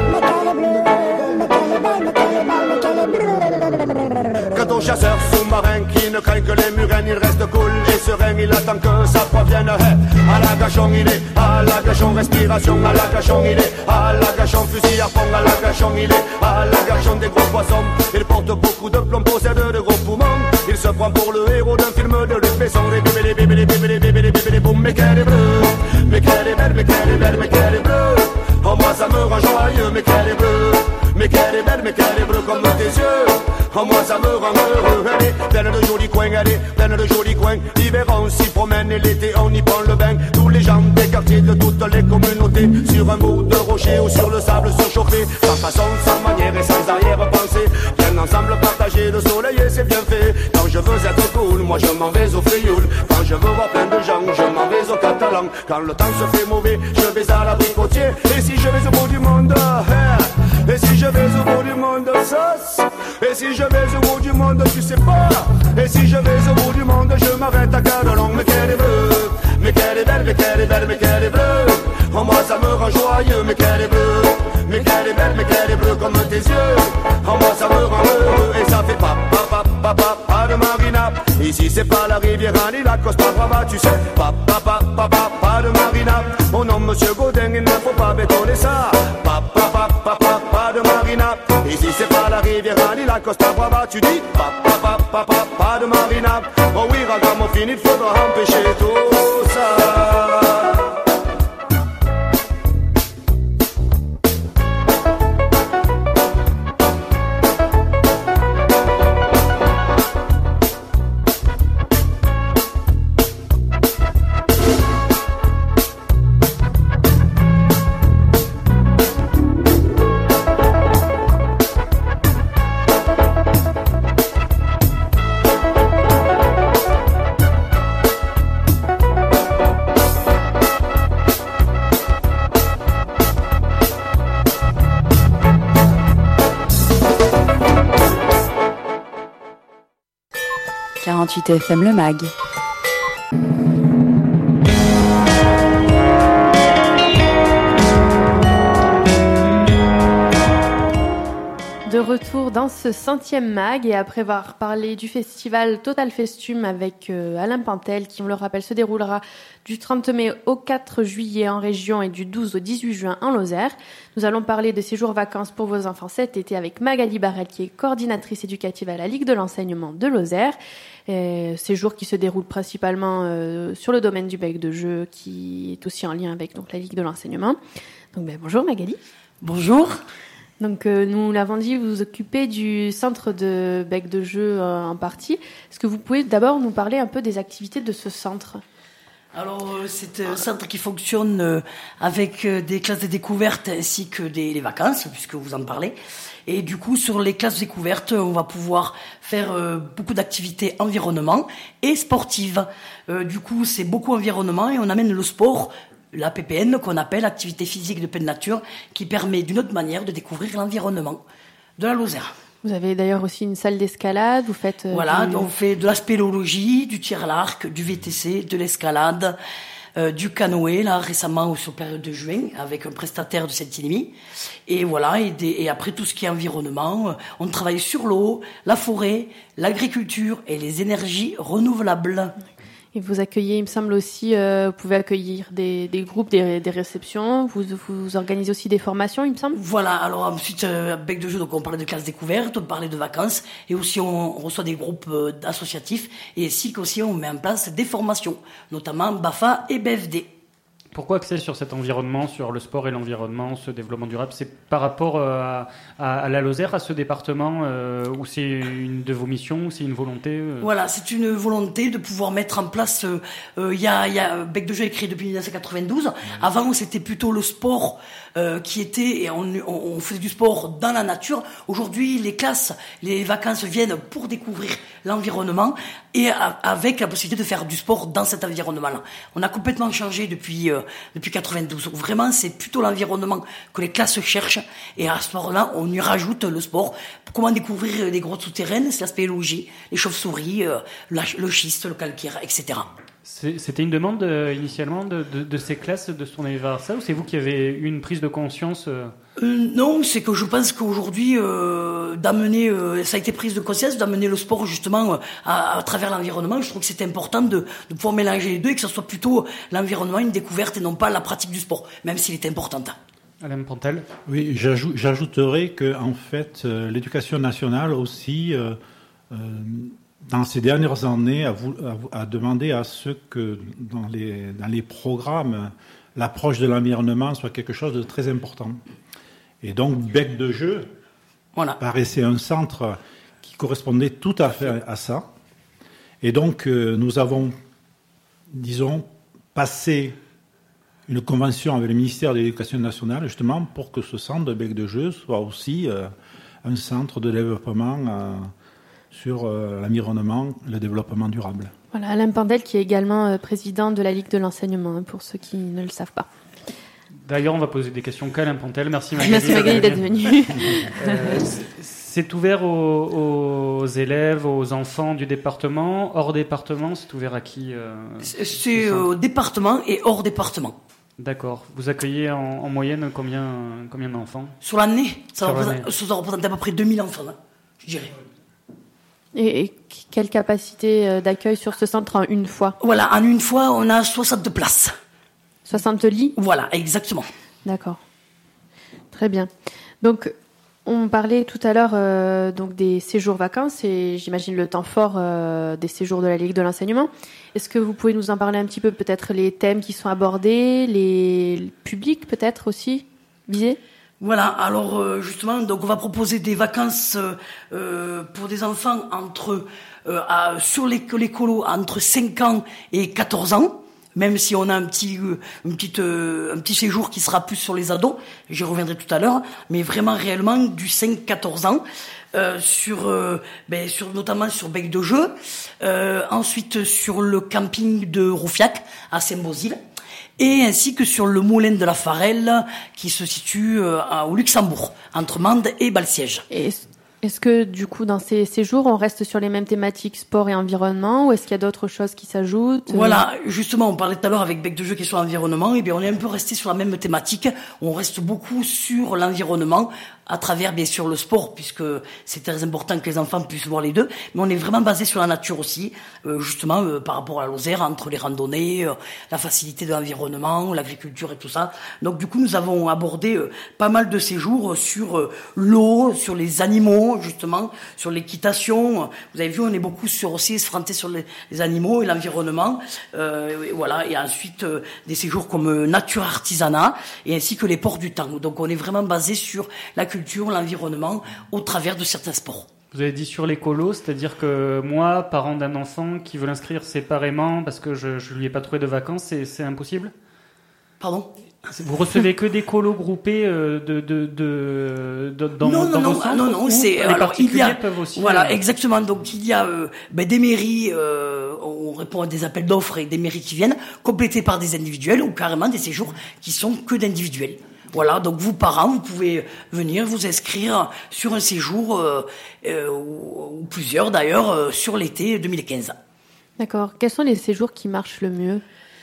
Quant au chasseur sous-marin qui ne craint que les murènes, il reste cool et serein, il attend que ça provienne. À la gachon il est, à la gachon respiration, à la gachon il est, à la gachon fusil à fond, à la gachon il est, à la gachon des gros poissons. Il porte beaucoup de plomb, possède de gros poumons. Il se prend pour le héros d'un film de Luc Besson. Les bébés, les bébés, les bébés, les bébés, les bébés, les boum. Mais qu'elle est bleue, mais qu'elle est belle, mais qu'elle est belle, mais qu'elle est bleue. Oh, moi ça me rend joyeux, mais qu'elle est bleue. Mais qu'elle est belle, mais qu'elle est bleue comme tes yeux. Oh, moi ça me rend heureux. Elle est pleine de jolis coins, elle est pleine de jolis coins. L'hiver on s'y promène et l'été on y prend le bain. Tous les gens des quartiers de toutes les communautés, sur un bout de rocher ou sur le sable surchauffé. Sans façon, sans manière et sans arrière-pensée. Bien ensemble partager le soleil et c'est bien fait. Quand je veux être cool, moi je m'en vais au Frioul. Quand je veux voir plein de gens, je m'en vais au Catalan. Quand le temps se fait mauvais, je vais à l'abricotier. Et si je vais au bout du monde, eh, et si je vais au bout du monde, sauce. Et si je vais au bout du monde, tu sais pas. Et si je vais au bout du monde, je m'arrête à Cadolong. Mais qu'elle est bleue, mais qu'elle est belle, mais qu'elle est belle, mais qu'elle est bleue. Oh, moi ça me rend joyeux, mais qu'elle est bleue. Mais qu'elle est belle, mais qu'elle est bleue comme tes yeux. Oh, moi ça me rend heureux. Et ça fait pa, pa, pa, pa, pa, pa de Marina. Ici c'est pas la rivière, ni la Costa Brava, tu sais. Pa, pa, pa, pa, pa, pa de Marina. Mon nom monsieur Gaudin, il ne faut pas bétonner ça. Pa, pa, pa, pa, pa, pa de Marina. Ici c'est pas la rivière, ni la Costa Brava, tu dis. Pa, pa, pa, pa, pa, pa de Marina. Oh oui, ragamuffin, il faudra empêcher tout ça. quarante-huit F M Le Mag. De retour dans ce centième mag et après avoir parlé du festival Total Festum avec euh, Alain Pantel qui, on le rappelle, se déroulera du trente mai au quatre juillet en région et du douze au dix-huit juin en Lozère. Nous allons parler de séjours vacances pour vos enfants cet été avec Magali Barrel qui est coordinatrice éducative à la Ligue de l'enseignement de Lozère. Et séjours qui se déroulent principalement euh, sur le domaine du bec de jeu qui est aussi en lien avec donc, la Ligue de l'enseignement. Donc ben, bonjour Magali. Bonjour. Donc, euh, nous l'avons dit, vous vous occupez du centre de bec de jeu euh, en partie. Est-ce que vous pouvez d'abord nous parler un peu des activités de ce centre ? Alors, euh, c'est un centre qui fonctionne euh, avec euh, des classes de découverte ainsi que des les vacances, puisque vous en parlez. Et du coup, sur les classes découvertes, on va pouvoir faire euh, beaucoup d'activités environnement et sportives. Euh, du coup, c'est beaucoup environnement et on amène le sport, la P P N, qu'on appelle activité physique de pleine nature, qui permet d'une autre manière de découvrir l'environnement de la Lozère. Vous avez d'ailleurs aussi une salle d'escalade, vous faites... Euh, voilà, du... on fait de la spéléologie, du tir à l'arc, du V T C, de l'escalade, euh, du canoë, là récemment sur période de juin, avec un prestataire de Saint-Émile. Et voilà, et, des, et après tout ce qui est environnement, on travaille sur l'eau, la forêt, l'agriculture et les énergies renouvelables. Et vous accueillez, il me semble aussi, euh, vous pouvez accueillir des, des groupes, des, des réceptions, vous, vous organisez aussi des formations, il me semble. Voilà, alors ensuite, euh, bec de jeu, donc on parlait de classes découvertes, on parlait de vacances, et aussi on, on reçoit des groupes euh, associatifs, et ainsi qu'aussi on met en place des formations, notamment B A F A et B F D. Pourquoi axer sur cet environnement, sur le sport et l'environnement, ce développement durable ? C'est par rapport à, à, à la Lozère, à ce département, euh, où c'est une de vos missions, où c'est une volonté euh... Voilà, c'est une volonté de pouvoir mettre en place. Il euh, y a, y a bec de jeu est créé depuis dix-neuf cent quatre-vingt-douze. Mmh. Avant, c'était plutôt le sport euh, qui était, et on, on, on faisait du sport dans la nature. Aujourd'hui, les classes, les vacances viennent pour découvrir l'environnement et a, avec la possibilité de faire du sport dans cet environnement-là. On a complètement changé depuis euh, depuis quatre-vingt-douze. Vraiment, c'est plutôt l'environnement que les classes cherchent. Et à ce moment-là, on y rajoute le sport. Comment découvrir les grottes souterraines ? C'est la spéléologie, les chauves-souris, euh, la, le schiste, le calcaire, et cetera. C'était une demande euh, initialement de, de, de ces classes de se tourner vers ça, ou c'est vous qui avez eu une prise de conscience euh... Euh, non, c'est que je pense qu'aujourd'hui, euh, d'amener, euh, ça a été prise de conscience, d'amener le sport justement euh, à, à travers l'environnement. Je trouve que c'est important de, de pouvoir mélanger les deux et que ce soit plutôt l'environnement, une découverte et non pas la pratique du sport, même s'il est important. Alain Pantel. Oui, j'ajoute, j'ajouterais que en fait, euh, l'éducation nationale aussi, euh, euh, dans ces dernières années, a, a, a demandé à ce que dans les, dans les programmes, l'approche de l'environnement soit quelque chose de très important. Et donc, bec de jeu voilà. paraissait un centre qui correspondait tout à fait à ça. Et donc, euh, nous avons, disons, passé une convention avec le ministère de l'Éducation nationale, justement, pour que ce centre de bec de jeu soit aussi euh, un centre de développement euh, sur euh, l'environnement, le développement durable. Voilà, Alain Pandel, qui est également euh, président de la Ligue de l'enseignement, hein, pour ceux qui ne le savent pas. D'ailleurs, on va poser des questions qu'à Alain Pantel. Merci Magali. Merci Magali d'être venue. euh, c'est ouvert aux, aux élèves, aux enfants du département. Hors département, c'est ouvert à qui euh, C'est au département et hors département. D'accord. Vous accueillez en, en moyenne combien, combien d'enfants ? Sur l'année, ça, ça représente à peu près deux mille enfants, hein, je dirais. Et, et quelle capacité d'accueil sur ce centre en une fois ? Voilà, en une fois, on a soixante places. soixante lits ? Voilà, exactement. D'accord. Très bien. Donc, on parlait tout à l'heure euh, donc des séjours vacances et j'imagine le temps fort euh, des séjours de la Ligue de l'enseignement. Est-ce que vous pouvez nous en parler un petit peu, peut-être les thèmes qui sont abordés, les publics peut-être aussi visés ? Voilà, alors euh, justement, donc on va proposer des vacances euh, pour des enfants entre euh, à, sur les l'écolo entre cinq ans et quatorze ans. Même si on a un petit, une petite, euh, un petit séjour qui sera plus sur les ados, j'y reviendrai tout à l'heure, mais vraiment réellement du cinq à quatorze ans, euh, sur, euh, ben, sur, notamment sur bec de jeu, euh, ensuite sur le camping de Roufiac, à Saint-Bosile, et ainsi que sur le moulin de la Farelle, qui se situe euh, au Luxembourg, entre Mende et Balsiège. Et Est-ce que du coup dans ces séjours on reste sur les mêmes thématiques sport et environnement ou est-ce qu'il y a d'autres choses qui s'ajoutent? Voilà, justement, on parlait tout à l'heure avec Bec de Jeu qui est sur l'environnement, et bien on est un peu resté sur la même thématique. On reste beaucoup sur l'environnement à travers bien sûr le sport, puisque c'est très important que les enfants puissent voir les deux, mais on est vraiment basé sur la nature aussi, euh, justement euh, par rapport à la Lozère, entre les randonnées, euh, la facilité de l'environnement, l'agriculture et tout ça. Donc du coup nous avons abordé euh, pas mal de séjours sur euh, l'eau, sur les animaux justement, sur l'équitation. Vous avez vu, on est beaucoup sur aussi se fronter sur les, les animaux et l'environnement, euh, et voilà, et ensuite euh, des séjours comme euh, nature artisanat et ainsi que les ports du temps. Donc on est vraiment basé sur la culture, l'environnement, au travers de certains sports. Vous avez dit sur l'écolo, c'est-à-dire que moi, parent d'un enfant qui veut l'inscrire séparément parce que je ne lui ai pas trouvé de vacances, c'est, c'est impossible ? Pardon ? Vous recevez que des colos groupés euh, de, de, de, de, dans, non, dans non, vos non, centres, non, non, ou c'est, les alors, particuliers il y a, peuvent aussi... voilà, euh, exactement. Donc, il y a euh, ben, des mairies, euh, on répond à des appels d'offres et des mairies qui viennent, complétés par des individuels ou carrément des séjours qui sont que d'individuels. Voilà, donc vous, parents, vous pouvez venir vous inscrire sur un séjour, euh, euh, ou, ou plusieurs d'ailleurs, euh, sur l'été deux mille quinze. D'accord. Quels sont les séjours qui marchent le mieux ?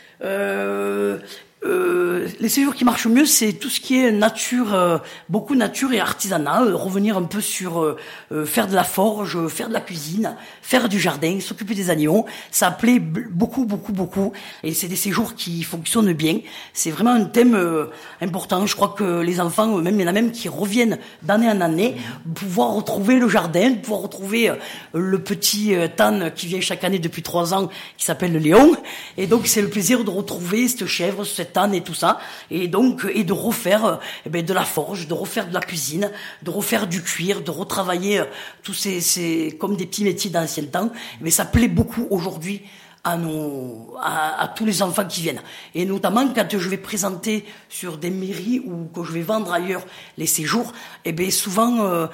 Euh... Euh, les séjours qui marchent mieux, c'est tout ce qui est nature, euh, beaucoup nature et artisanat, euh, revenir un peu sur euh, euh, faire de la forge, faire de la cuisine, faire du jardin, s'occuper des animaux. Ça plaît b- beaucoup, beaucoup, beaucoup. Et c'est des séjours qui fonctionnent bien. C'est vraiment un thème euh, important. Je crois que les enfants, même il y en a même qui reviennent d'année en année, pouvoir retrouver le jardin, pouvoir retrouver euh, le petit euh, Tan qui vient chaque année depuis trois ans, qui s'appelle le Léon. Et donc c'est le plaisir de retrouver cette chèvre, cette âne et tout ça, et donc et de refaire euh, eh ben, de la forge, de refaire de la cuisine, de refaire du cuir, de retravailler euh, tous ces, ces comme des petits métiers d'ancien temps. Mais ça plaît beaucoup aujourd'hui à nos, à, à tous les enfants qui viennent. Et notamment quand je vais présenter sur des mairies ou que je vais vendre ailleurs les séjours, eh ben souvent euh,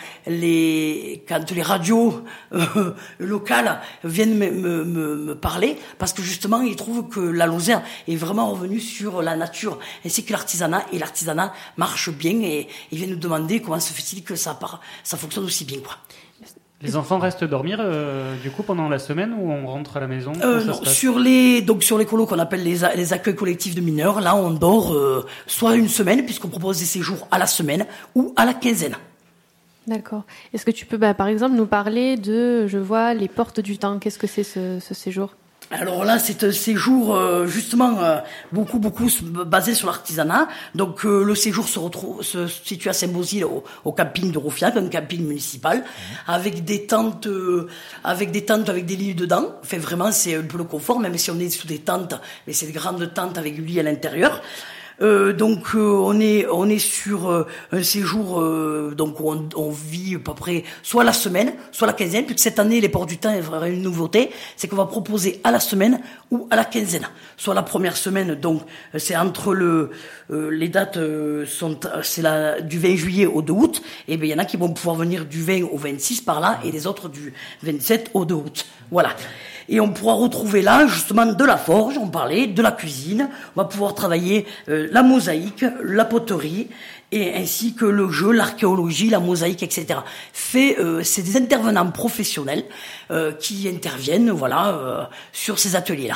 les, quand les radios euh, locales viennent me, me, me, me parler, parce que justement ils trouvent que la Lozère est vraiment revenue sur la nature ainsi que l'artisanat, et l'artisanat marche bien, et ils viennent nous demander comment se fait-il que ça part, ça fonctionne aussi bien, quoi. Les enfants restent dormir euh, du coup pendant la semaine ou on rentre à la maison? euh, non, sur les donc sur les colos qu'on appelle les, les accueils collectifs de mineurs, là on dort euh, soit une semaine, puisqu'on propose des séjours à la semaine ou à la quinzaine. D'accord. Est-ce que tu peux bah, par exemple nous parler de, je vois, les portes du temps. Qu'est-ce que c'est ce, ce séjour? Alors là, c'est un séjour euh, justement euh, beaucoup beaucoup basé sur l'artisanat. Donc euh, le séjour se retrouve se situe à Saint-Bosile au, au camping de Roufiac, un camping municipal, mmh. avec des tentes, euh, avec des tentes avec des lits dedans. Enfin vraiment, c'est un peu le confort, même si on est sous des tentes, mais c'est des grandes tentes avec du lit à l'intérieur. Euh, donc euh, on est on est sur euh, un séjour euh, donc où on, on vit à peu près soit la semaine, soit la quinzaine, puisque cette année les ports du temps est une nouveauté, c'est qu'on va proposer à la semaine ou à la quinzaine. Soit la première semaine, donc c'est entre le euh, les dates euh, sont c'est la du vingt juillet au deux août, et ben il y en a qui vont pouvoir venir du vingt au vingt-six par là, et les autres du vingt-sept au deux août. Voilà. Et on pourra retrouver là, justement, de la forge, on parlait, de la cuisine. On va pouvoir travailler euh, la mosaïque, la poterie, et ainsi que le jeu, l'archéologie, la mosaïque, et cetera. Fait, euh, c'est des intervenants professionnels euh, qui interviennent, voilà, euh, sur ces ateliers-là.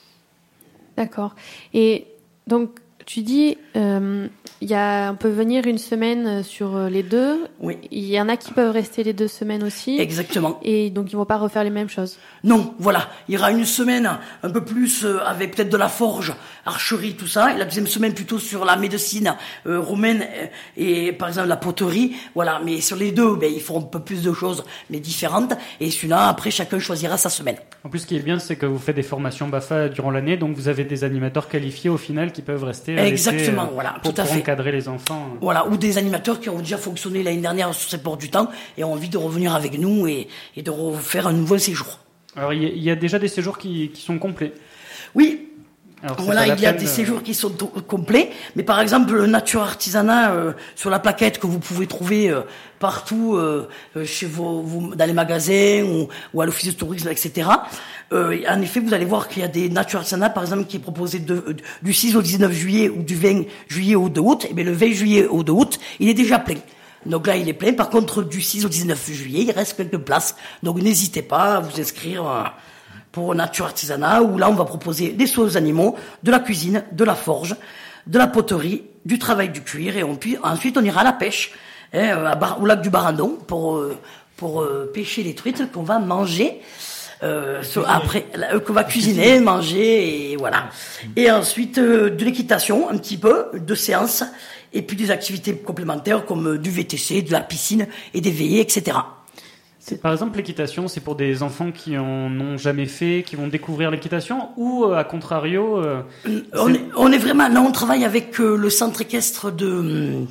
D'accord. Et donc, tu dis, euh, y a, on peut venir une semaine sur les deux. Oui. Il y en a qui peuvent rester les deux semaines aussi. Exactement. Et donc, ils vont pas refaire les mêmes choses. Non, voilà. Il y aura une semaine un peu plus euh, avec peut-être de la forge, archerie, tout ça. Et la deuxième semaine plutôt sur la médecine euh, romaine et, et par exemple la poterie. Voilà. Mais sur les deux, ben, ils feront un peu plus de choses, mais différentes. Et celui-là, après, chacun choisira sa semaine. En plus, ce qui est bien, c'est que vous faites des formations B A F A durant l'année, donc vous avez des animateurs qualifiés au final qui peuvent rester exactement, euh, voilà, pour, tout à pour fait. encadrer les enfants. Voilà, ou des animateurs qui ont déjà fonctionné l'année dernière sur ces ports du temps et ont envie de revenir avec nous et, et de refaire un nouveau séjour. Alors, il y, y a déjà des séjours qui, qui sont complets. Oui. Alors, voilà, il y a des de... séjours qui sont t- complets, mais par exemple le nature artisanat euh, sur la plaquette que vous pouvez trouver euh, partout euh, chez vos, vos dans les magasins ou, ou à l'office de tourisme, et cetera. Euh, en effet, vous allez voir qu'il y a des nature artisanat, par exemple, qui est proposé de, de, du six au dix-neuf juillet ou du vingt juillet au deux août. Et bien le vingt juillet au deux août, il est déjà plein. Donc là, il est plein. Par contre, du six au dix-neuf juillet, il reste quelques places. Donc n'hésitez pas à vous inscrire euh, pour Nature Artisanat, où là, on va proposer des soins aux animaux, de la cuisine, de la forge, de la poterie, du travail du cuir, et on, puis ensuite on ira à la pêche, hein, à Bar- au lac du Barandon, pour, euh, pour euh, pêcher les truites qu'on va manger. Euh, so, après, euh, qu'on va cuisiner, manger, et voilà. Et ensuite, euh, de l'équitation, un petit peu, de séances, et puis des activités complémentaires comme euh, du V T C, de la piscine, et des veillées, et cetera. C'est, par exemple, l'équitation, c'est pour des enfants qui en ont jamais fait, qui vont découvrir l'équitation, ou euh, à contrario, euh, on, est, on est vraiment, là, on travaille avec euh, le centre équestre de, hum,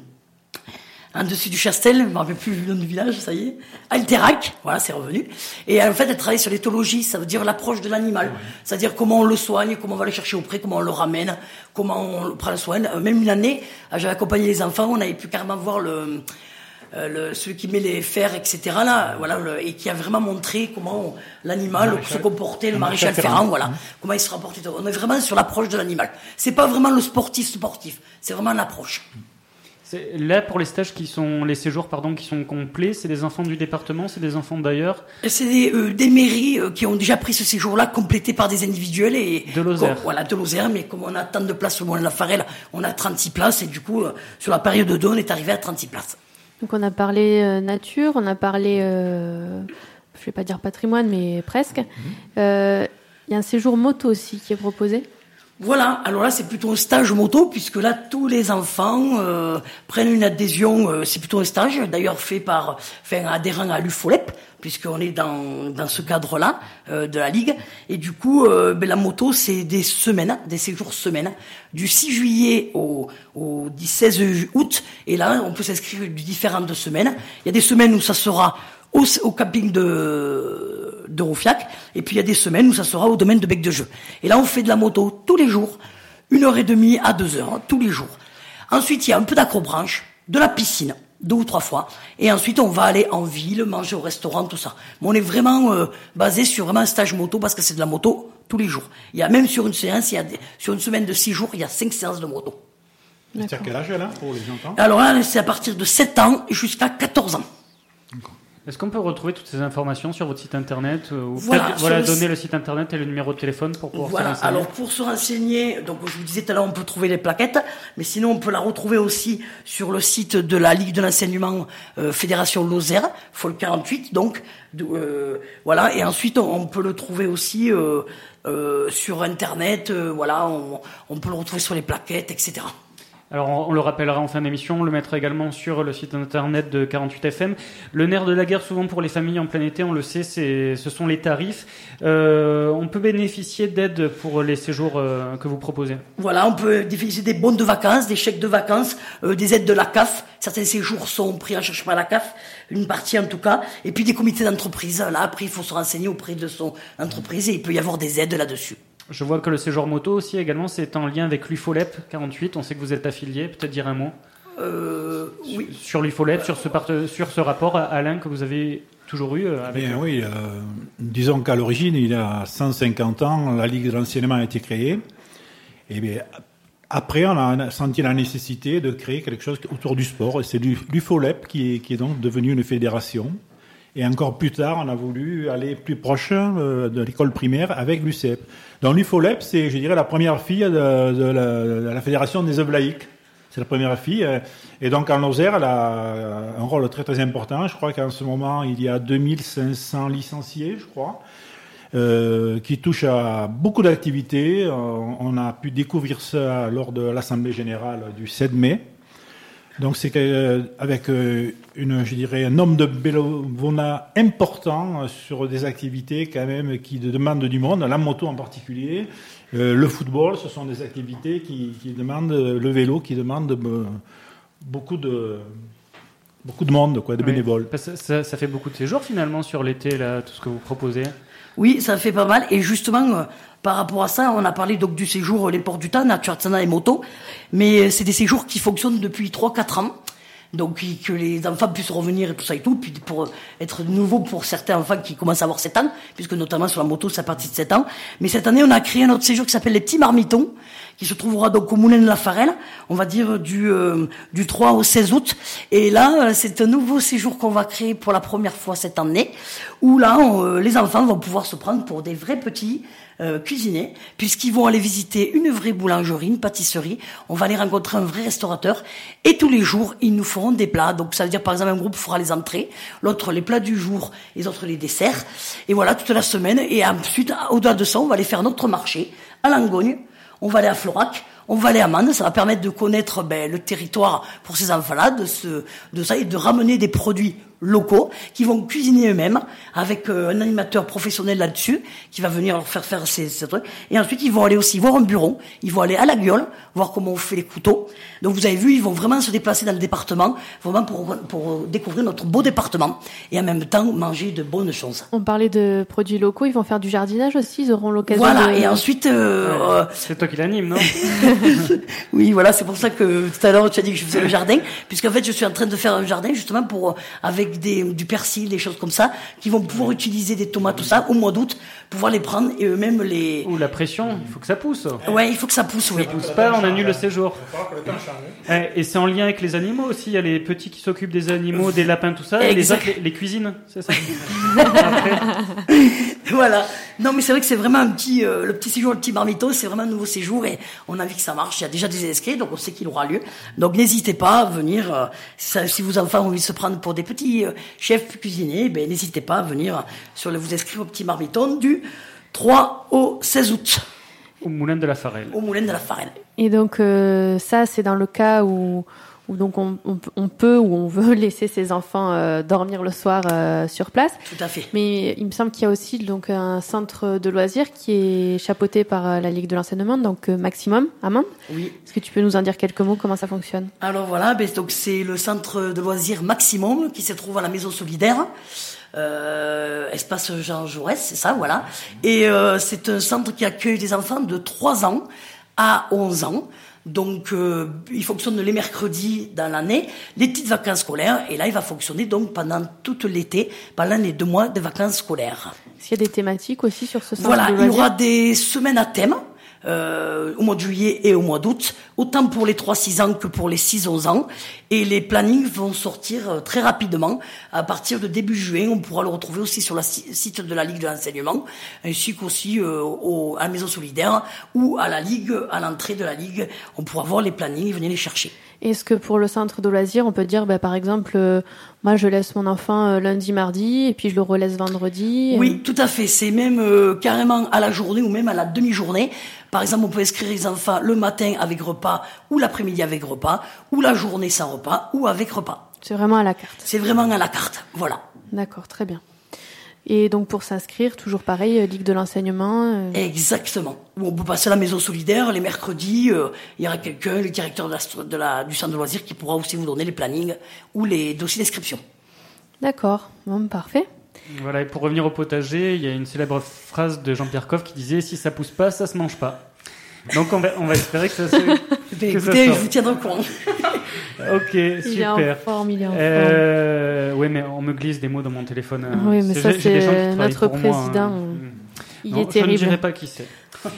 en dessus du Chastel, je ne me rappelle plus le nom du village, ça y est, Alterac, voilà, c'est revenu. Et en fait, elle travaille sur l'éthologie, ça veut dire l'approche de l'animal. Ouais. C'est-à-dire comment on le soigne, comment on va le chercher auprès, comment on le ramène, comment on le prend soin. Même une année, j'avais accompagné les enfants, on avait pu carrément voir le, euh, le celui qui met les fers, et cetera là, voilà, le, et qui a vraiment montré comment on, l'animal se comportait, le, le maréchal, maréchal Ferrand, Ferrand, voilà, mmh. comment il se rapportait. On est vraiment sur l'approche de l'animal. C'est pas vraiment le sportif sportif, c'est vraiment l'approche. C'est, là, pour les stages qui sont, les séjours, pardon, qui sont complets, c'est des enfants du département, c'est des enfants d'ailleurs? C'est des, euh, des mairies euh, qui ont déjà pris ce séjour-là, complété par des individuels et. De Lozère. Comme, voilà, de Lozère, mais comme on a tant de places au Moulin de la Farelle, on a trente-six places et du coup, euh, sur la période de deux, on est arrivé à trente-six places. Donc on a parlé euh, nature, on a parlé, euh, je vais pas dire patrimoine, mais presque. Il mmh. euh, y a un séjour moto aussi qui est proposé. Voilà, alors là c'est plutôt un stage moto puisque là tous les enfants euh, prennent une adhésion, euh, c'est plutôt un stage d'ailleurs fait par, enfin adhérent à l'U F O L E P puisqu'on est dans dans ce cadre-là euh, de la ligue et du coup euh, ben, la moto c'est des semaines, des séjours semaines du six juillet au au seize août et là on peut s'inscrire du différentes semaines. Il y a des semaines où ça sera au, au camping de de Roufiac, et puis il y a des semaines où ça sera au domaine de Bec de Jeu. Et là, on fait de la moto tous les jours, une heure et demie à deux heures, hein, tous les jours. Ensuite, il y a un peu d'acrobranche, de la piscine, deux ou trois fois, et ensuite, on va aller en ville, manger au restaurant, tout ça. Mais on est vraiment euh, basé sur vraiment un stage moto, parce que c'est de la moto tous les jours. Il y a même sur une séance, il y a des, sur une semaine de six jours, il y a cinq séances de moto. C'est à quel âge, là, pour les enfants? Alors là, c'est à partir de sept ans jusqu'à quatorze ans. D'accord. Est-ce qu'on peut retrouver toutes ces informations sur votre site internet ou voilà, peut-être voilà, donner le site internet et le numéro de téléphone pour pouvoir voilà, se renseigner. Alors pour se renseigner, donc je vous disais tout à l'heure, on peut trouver les plaquettes, mais sinon on peut la retrouver aussi sur le site de la Ligue de l'enseignement euh, Fédération Lozère, F O L quarante-huit, donc euh, voilà, et ensuite on, on peut le trouver aussi euh, euh, sur internet, euh, voilà, on, on peut le retrouver sur les plaquettes, et cetera. Alors, on le rappellera en fin d'émission, on le mettra également sur le site internet de quarante-huit F M. Le nerf de la guerre, souvent pour les familles en plein été, on le sait, c'est, ce sont les tarifs. Euh, on peut bénéficier d'aides pour les séjours euh, que vous proposez. Voilà, on peut bénéficier des bons de vacances, des chèques de vacances, euh, des aides de la C A F. Certains séjours sont pris en charge par la C A F, une partie en tout cas. Et puis des comités d'entreprise. Là, après, il faut se renseigner auprès de son entreprise et il peut y avoir des aides là-dessus. Je vois que le séjour moto aussi également, c'est en lien avec l'U F O L E P quarante-huit. On sait que vous êtes affilié. Peut-être dire un mot euh, oui. sur l'U F O L E P, sur ce, part... sur ce rapport, Alain, que vous avez toujours eu avec... Bien, oui, euh, disons qu'à l'origine, il y a cent cinquante ans, la Ligue de l'enseignement a été créée. Et bien, après, on a senti la nécessité de créer quelque chose autour du sport. Et c'est l'U F O L E P qui est, qui est donc devenu une fédération. Et encore plus tard, on a voulu aller plus proche euh, de l'école primaire avec l'U C E P. Donc l'U F O L E P, c'est, je dirais, la première fille de, de, la, de la Fédération des œuvres laïques. C'est la première fille. Et donc en Lozère, elle a un rôle très très important. Je crois qu'en ce moment, il y a deux mille cinq cents licenciés, je crois, euh, qui touchent à beaucoup d'activités. On a pu découvrir ça lors de l'Assemblée générale du sept mai. Donc c'est avec une, je dirais, un nombre de bénévolat important sur des activités quand même qui demandent du monde, la moto en particulier, euh, le football, ce sont des activités qui, qui demandent, le vélo qui demande beaucoup de beaucoup de monde, quoi, de oui. bénévoles. Ça, ça, ça fait beaucoup de séjours finalement sur l'été là, tout ce que vous proposez. Oui, ça fait pas mal. Et justement, euh, par rapport à ça, on a parlé donc du séjour Les Ports du Temps, Nature Artisanat et Moto. Mais c'est des séjours qui fonctionnent depuis trois quatre ans. Donc, que les enfants puissent revenir et tout ça et tout. Puis pour être nouveau pour certains enfants qui commencent à avoir sept ans, puisque notamment sur la moto, c'est à partir de sept ans. Mais cette année, on a créé un autre séjour qui s'appelle Les Petits Marmitons, qui se trouvera donc au Moulin de la Farelle, on va dire du euh, du trois au seize août. Et là, c'est un nouveau séjour qu'on va créer pour la première fois cette année, où là, on, euh, les enfants vont pouvoir se prendre pour des vrais petits euh, cuisiniers, puisqu'ils vont aller visiter une vraie boulangerie, une pâtisserie. On va aller rencontrer un vrai restaurateur, et tous les jours, ils nous feront des plats. Donc, ça veut dire, par exemple, un groupe fera les entrées, l'autre les plats du jour, les autres les desserts. Et voilà, toute la semaine. Et ensuite, au-delà de ça, on va aller faire notre marché à Langogne. On va aller à Florac, on va aller à Mende. Ça va permettre de connaître ben, le territoire pour ces enfants-là, de, se, de ça et de ramener des produits locaux qui vont cuisiner eux-mêmes avec euh, un animateur professionnel là-dessus qui va venir leur faire faire ces, ces trucs. Et ensuite, ils vont aller aussi voir un bureau, ils vont aller à la Gueule, voir comment on fait les couteaux. Donc vous avez vu, ils vont vraiment se déplacer dans le département, vraiment pour, pour découvrir notre beau département et en même temps manger de bonnes choses. On parlait de produits locaux, ils vont faire du jardinage aussi, ils auront l'occasion voilà, de... et ensuite... Euh, c'est toi qui l'anime, non? Oui, voilà, c'est pour ça que tout à l'heure tu as dit que je faisais le jardin, puisqu'en fait je suis en train de faire un jardin justement pour avec des, du persil, des choses comme ça, qui vont pouvoir utiliser des tomates, tout ça, au mois d'août, pouvoir les prendre et eux-mêmes les... Ou la pression, il faut que ça pousse. Ouais, il faut que ça pousse, oui. Ça pousse pas, on annule le séjour. Et c'est en lien avec les animaux aussi, il y a les petits qui s'occupent des animaux, des lapins, tout ça, et les autres, les, les cuisines, c'est ça. Après. Voilà. Non, mais c'est vrai que c'est vraiment un petit, euh, le petit séjour, le petit marmiton, c'est vraiment un nouveau séjour et on a vu que ça marche. Il y a déjà des inscrits, donc on sait qu'il aura lieu. Donc n'hésitez pas à venir, euh, si, ça, si vos enfants ont envie de se prendre pour des petits euh, chefs cuisiniers, ben n'hésitez pas à venir sur le, vous inscrire au petit marmiton du trois au seize août. Au Moulin de la Farelle. Au Moulin de la Farelle. Et donc euh, ça, c'est dans le cas où... où donc on, on, on peut ou on veut laisser ses enfants euh, dormir le soir euh, sur place. Tout à fait. Mais il me semble qu'il y a aussi donc un centre de loisirs qui est chapeauté par euh, la Ligue de l'enseignement, donc euh, Maximum à Mende. Oui. Est-ce que tu peux nous en dire quelques mots, comment ça fonctionne? Alors voilà, ben, donc c'est le centre de loisirs Maximum qui se trouve à la Maison Solidaire. Euh, espace Jean Jaurès, c'est ça, voilà. Et euh, c'est un centre qui accueille des enfants de trois ans à onze ans. Donc, euh, il fonctionne les mercredis dans l'année, les petites vacances scolaires, et là, il va fonctionner donc pendant tout l'été, pendant les deux mois de vacances scolaires. Est-ce qu'il y a des thématiques aussi sur ce centre Voilà, de il y loisirs? aura des semaines à thème. Euh, au mois de juillet et au mois d'août, autant pour les trois six ans que pour les six onze ans. Et les plannings vont sortir euh, très rapidement. À partir de début juin, on pourra le retrouver aussi sur le site de la Ligue de l'enseignement, ainsi qu'aussi euh, au, à la Maison Solidaire ou à la Ligue, à l'entrée de la Ligue. On pourra voir les plannings et venir les chercher. Est-ce que pour le centre de loisirs, on peut dire, bah, par exemple, euh, moi je laisse mon enfant euh, lundi, mardi, et puis je le relaisse vendredi? Oui, euh... tout à fait. C'est même euh, carrément à la journée ou même à la demi-journée. Par exemple, on peut inscrire les enfants le matin avec repas, ou l'après-midi avec repas, ou la journée sans repas, ou avec repas. C'est vraiment à la carte? C'est vraiment à la carte, voilà. D'accord, très bien. Et donc pour s'inscrire, toujours pareil, euh, Ligue de l'enseignement euh... Exactement. On peut passer à la Maison Solidaire les mercredis. Euh, il y aura quelqu'un, le directeur de la, de la, du centre de loisirs, qui pourra aussi vous donner les plannings ou les dossiers d'inscription. D'accord, bon, parfait. Voilà, et pour revenir au potager, il y a une célèbre phrase de Jean-Pierre Coff qui disait « Si ça pousse pas, ça se mange pas ». Donc on va, on va espérer que ça se... Ben, écoutez, je vous tiendrai au courant. Ok, super. Il est en forme, il est en euh, forme. Oui, mais on me glisse des mots dans mon téléphone. Oui, mais c'est, ça, j'ai, j'ai c'est notre président. Moi, hein. Il non, est terrible. Je ne dirai pas qui c'est.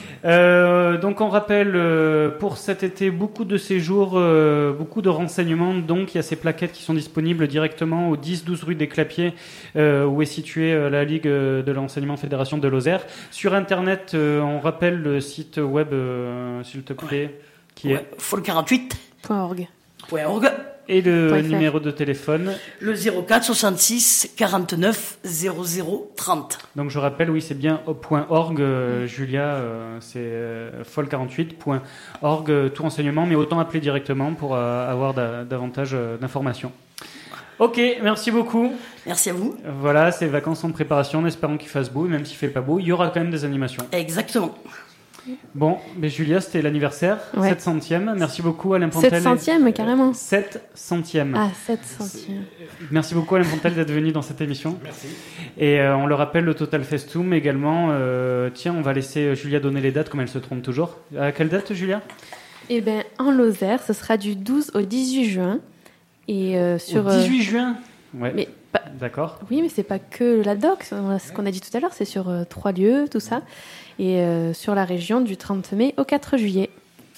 Euh, donc on rappelle euh, pour cet été beaucoup de séjours, euh, beaucoup de renseignements. Donc il y a ces plaquettes qui sont disponibles directement au dix douze rue des Clapiers, euh, où est située euh, la Ligue de l'enseignement Fédération de Lozère. Sur internet, euh, on rappelle le site web, euh, s'il te plaît, ouais. qui ouais. est Fol quarante-huit point org. .org. Et le numéro de téléphone? Le zéro quatre soixante-six quarante-neuf zéro zéro trente. Donc je rappelle, oui, c'est bien au point .org, euh, Julia, euh, c'est euh, fol quarante-huit point org, euh, tout renseignement, mais autant appeler directement pour euh, avoir da- davantage euh, d'informations. Ok, merci beaucoup. Merci à vous. Voilà, ces vacances en préparation, en espérant qu'il fasse beau, même s'il fait pas beau, il y aura quand même des animations. Exactement. Bon, mais Julia, c'était l'anniversaire, ouais. sept centième. Merci beaucoup Alain Pontel. sept centième, carrément. sept centième. Ah, sept centième. Merci beaucoup Alain Pontel d'être venu dans cette émission. Merci. Et euh, on le rappelle, le Total Festum également. Euh, tiens, on va laisser Julia donner les dates, comme elle se trompe toujours. À quelle date, Julia? Eh bien, en Lozère, ce sera du douze au dix-huit juin. Et euh, sur, au dix-huit juin ouais. Mais pas... D'accord. Oui, mais c'est pas que la doc, ce qu'on a dit tout à l'heure, c'est sur euh, trois lieux, tout ça. Et euh, sur la région du trente mai au quatre juillet.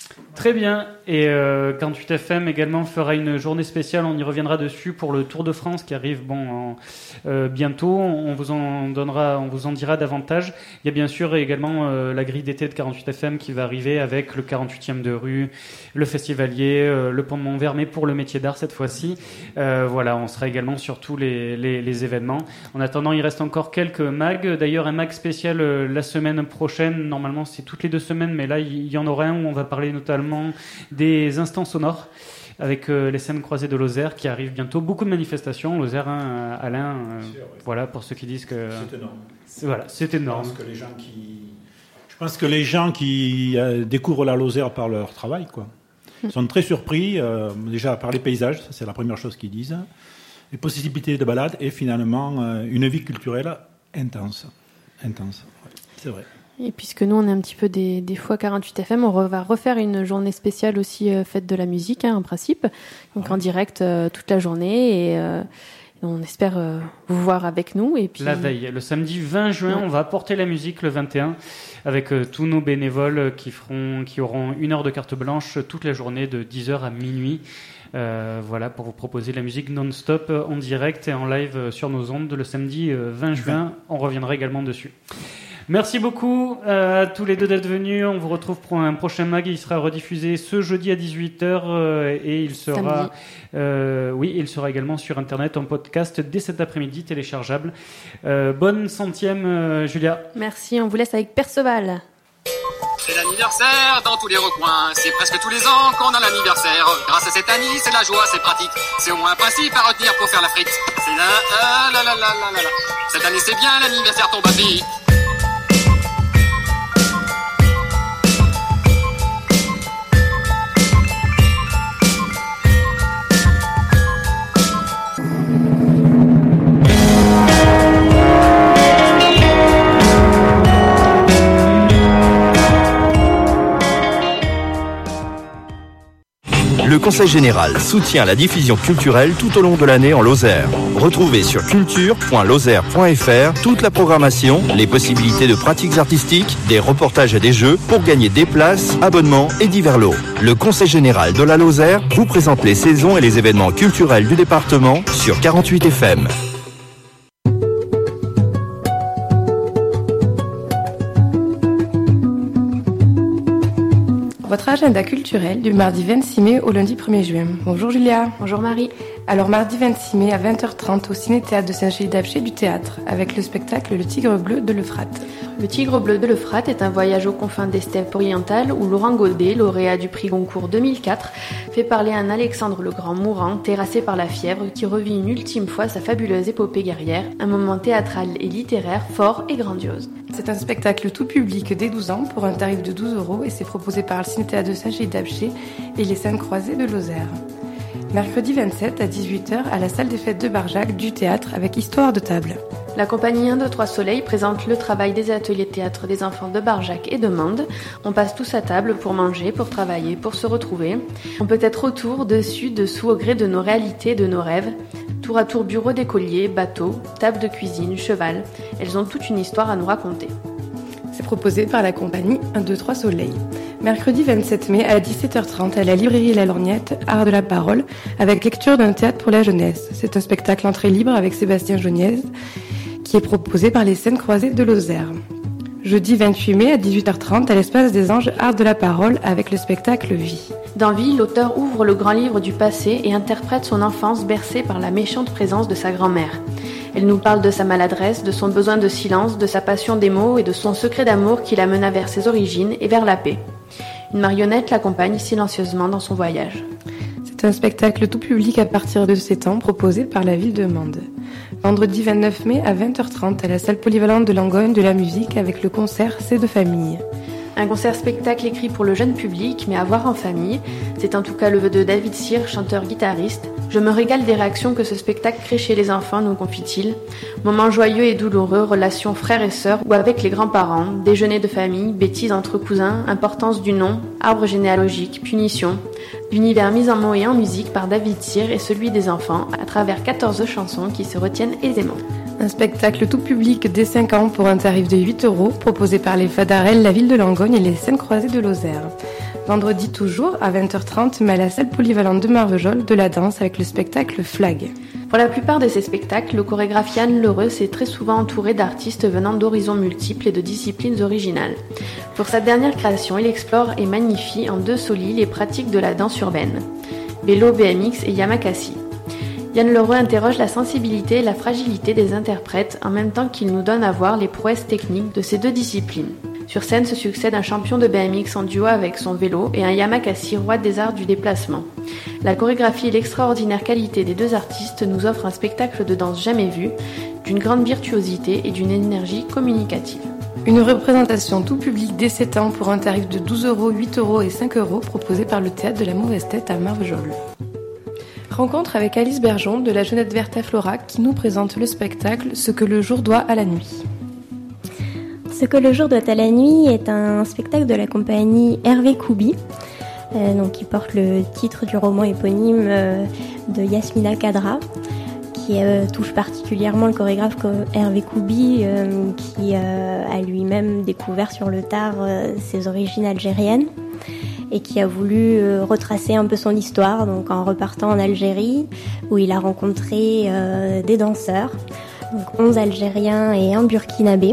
Très bien. Et euh, quarante-huit F M également fera une journée spéciale. On y reviendra dessus pour le Tour de France qui arrive bon en, euh, bientôt. On vous en donnera, on vous en dira davantage. Il y a bien sûr également euh, la grille d'été de quarante-huit F M qui va arriver avec le quarante-huitième de rue, le festivalier, euh, le pont de Montvert, mais pour le métier d'art cette fois-ci. Euh, voilà, on sera également sur tous les, les, les événements. En attendant, il reste encore quelques mags. D'ailleurs, un mag spécial euh, la semaine prochaine. Normalement, c'est toutes les deux semaines, mais là, il y en aura un où on va parler notamment des instants sonores avec euh, les scènes croisées de Lozère qui arrivent bientôt. Beaucoup de manifestations, Lozère, hein, Alain, euh, sûr, oui. Voilà, pour ceux qui disent que... C'est énorme. C'est, voilà, c'est énorme. Je pense que les gens qui, Je pense que les gens qui euh, découvrent la Lozère par leur travail, quoi, mmh. sont très surpris, euh, déjà par les paysages, ça c'est la première chose qu'ils disent, les possibilités de balade et finalement euh, une vie culturelle intense. Intense, ouais, c'est vrai. Et puisque nous, on est un petit peu des, des fois quarante-huit F M, on re, va refaire une journée spéciale aussi euh, fête de la musique, hein, en principe. Donc ah. en direct euh, toute la journée. Et euh, on espère euh, vous voir avec nous. Et puis... La veille, le samedi vingt juin, ouais. on va apporter la musique le vingt et un avec euh, tous nos bénévoles qui, feront, qui auront une heure de carte blanche toute la journée de dix heures à minuit. Euh, voilà, pour vous proposer de la musique non-stop en direct et en live sur nos ondes le samedi euh, vingt juin. On reviendra également dessus. Merci beaucoup euh, à tous les deux d'être venus. On vous retrouve pour un prochain mag. Il sera rediffusé ce jeudi à dix-huit heures euh, et il sera, euh, oui, il sera également sur Internet en podcast dès cet après-midi, téléchargeable. Euh, bonne centième, euh, Julia. Merci. On vous laisse avec Perceval. C'est l'anniversaire dans tous les recoins. C'est presque tous les ans qu'on a l'anniversaire. Grâce à cette Annie, c'est de la joie, c'est pratique. C'est au moins un principe à retenir pour faire la frite. C'est là, ah, là, là, là, là, là, là. Cette année, c'est bien, l'anniversaire tombe à pic. Le Conseil général soutient la diffusion culturelle tout au long de l'année en Lozère. Retrouvez sur culture point lozère point f r toute la programmation, les possibilités de pratiques artistiques, des reportages et des jeux pour gagner des places, abonnements et divers lots. Le Conseil général de la Lozère vous présente les saisons et les événements culturels du département sur quarante-huit F M. Votre agenda culturel du mardi vingt-six mai au lundi premier juin. Bonjour Julia. Bonjour Marie. Alors mardi vingt-six mai à vingt heures trente au Ciné-Théâtre de Saint-Gély-d'Apcher du Théâtre avec le spectacle Le Tigre bleu de l'Euphrate. Le Tigre bleu de l'Euphrate est un voyage aux confins des steppes orientales où Laurent Godet, lauréat du prix Goncourt deux mille quatre, fait parler un Alexandre le Grand mourant, terrassé par la fièvre, qui revit une ultime fois sa fabuleuse épopée guerrière, un moment théâtral et littéraire fort et grandiose. C'est un spectacle tout public dès douze ans pour un tarif de douze euros et c'est proposé par le Ciné-Théâtre de Saint-Gély-d'Apcher et les Scènes croisées de Lozère. Mercredi vingt-sept à dix-huit heures à la salle des fêtes de Barjac du théâtre avec Histoire de table. La compagnie un, deux, trois Soleil présente le travail des ateliers de théâtre des enfants de Barjac et de Mende. On passe tous à table pour manger, pour travailler, pour se retrouver. On peut être autour, dessus, dessous au gré de nos réalités, de nos rêves. Tour à tour bureau d'écolier, bateau, table de cuisine, cheval. Elles ont toute une histoire à nous raconter. C'est proposé par la compagnie un, deux, trois Soleil. Mercredi vingt-sept mai à dix-sept heures trente à la librairie La Lorgnette, Art de la parole, avec lecture d'un théâtre pour la jeunesse. C'est un spectacle entrée libre avec Sébastien Geniez, qui est proposé par les Scènes croisées de Lozère. Jeudi vingt-huit mai à dix-huit heures trente à l'Espace des Anges, Art de la parole, avec le spectacle Vie. Dans Vie, l'auteur ouvre le grand livre du passé et interprète son enfance bercée par la méchante présence de sa grand-mère. Elle nous parle de sa maladresse, de son besoin de silence, de sa passion des mots et de son secret d'amour qui la mena vers ses origines et vers la paix. Une marionnette l'accompagne silencieusement dans son voyage. C'est un spectacle tout public à partir de sept ans proposé par la ville de Mende. Vendredi vingt-neuf mai à vingt heures trente à la salle polyvalente de Langogne de la musique avec le concert C'est de famille. Un concert-spectacle écrit pour le jeune public, mais à voir en famille. C'est en tout cas le vœu de David Cyr, chanteur-guitariste. Je me régale des réactions que ce spectacle crée chez les enfants, nous confie-t-il. Moments joyeux et douloureux, relations frères et sœurs ou avec les grands-parents, déjeuner de famille, bêtises entre cousins, importance du nom, arbre généalogique, punition. L'univers mis en mots et en musique par David Cyr et celui des enfants à travers quatorze chansons qui se retiennent aisément. Un spectacle tout public dès cinq ans pour un tarif de huit euros, proposé par les Fadarelles, la ville de Langogne et les Scènes croisées de Lozère. Vendredi toujours, à vingt heures trente, mais à la salle polyvalente de Marvejols, de la danse avec le spectacle Flag. Pour la plupart de ces spectacles, le chorégraphe Yann Lheureux s'est très souvent entouré d'artistes venant d'horizons multiples et de disciplines originales. Pour sa dernière création, il explore et magnifie en deux solis les pratiques de la danse urbaine, vélo, B M X et yamakasi. Yann Lheureux interroge la sensibilité et la fragilité des interprètes en même temps qu'il nous donne à voir les prouesses techniques de ces deux disciplines. Sur scène se succède un champion de B M X en duo avec son vélo et un yamakasi, roi des arts du déplacement. La chorégraphie et l'extraordinaire qualité des deux artistes nous offrent un spectacle de danse jamais vu, d'une grande virtuosité et d'une énergie communicative. Une représentation tout public dès sept ans pour un tarif de douze euros, huit euros et cinq euros proposé par le Théâtre de la Mauvaise Tête à Marvejols. Rencontre avec Alice Bergeon de la Jeunette Verte à Florac qui nous présente le spectacle Ce que le jour doit à la nuit. Ce que le jour doit à la nuit est un spectacle de la compagnie Hervé Koubi, euh, donc qui porte le titre du roman éponyme euh, de Yasmina Kadra, qui euh, touche particulièrement le chorégraphe Hervé Koubi, euh, qui euh, a lui-même découvert sur le tard euh, ses origines algériennes et qui a voulu euh, retracer un peu son histoire, donc en repartant en Algérie où il a rencontré euh, des danseurs, donc onze Algériens et un Burkinabé,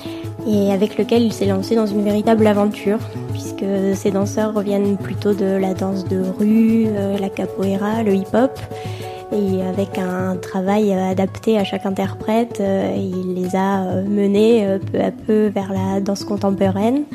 et avec lequel il s'est lancé dans une véritable aventure, puisque ces danseurs reviennent plutôt de la danse de rue, euh, la capoeira, le hip-hop, et avec un travail adapté à chaque interprète, euh, il les a menés euh, peu à peu vers la danse contemporaine,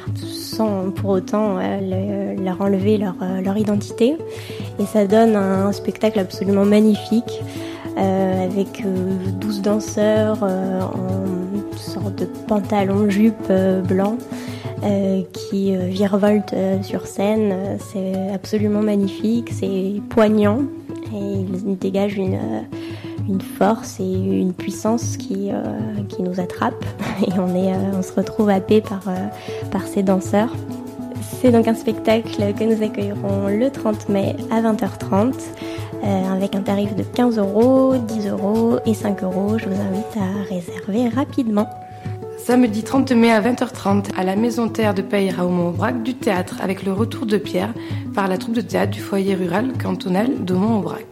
sans pour autant euh, le, leur enlever leur, euh, leur identité. Et ça donne un spectacle absolument magnifique, euh, avec euh, douze danseurs euh, en sorte de pantalon-jupe euh, blanc euh, qui euh, virevoltent euh, sur scène. C'est absolument magnifique, c'est poignant et il dégage une, euh, une force et une puissance qui, euh, qui nous attrape et on, est, euh, on se retrouve happé par, euh, par ces danseurs. C'est donc un spectacle que nous accueillerons le trente mai à vingt heures trente euh, avec un tarif de quinze euros, dix euros et cinq euros. Je vous invite à réserver rapidement. Samedi trente mai à vingt heures trente à la Maison Terre de Payra au Mont-Aubrac du théâtre avec le retour de Pierre par la troupe de théâtre du foyer rural cantonal de Mont-Aubrac.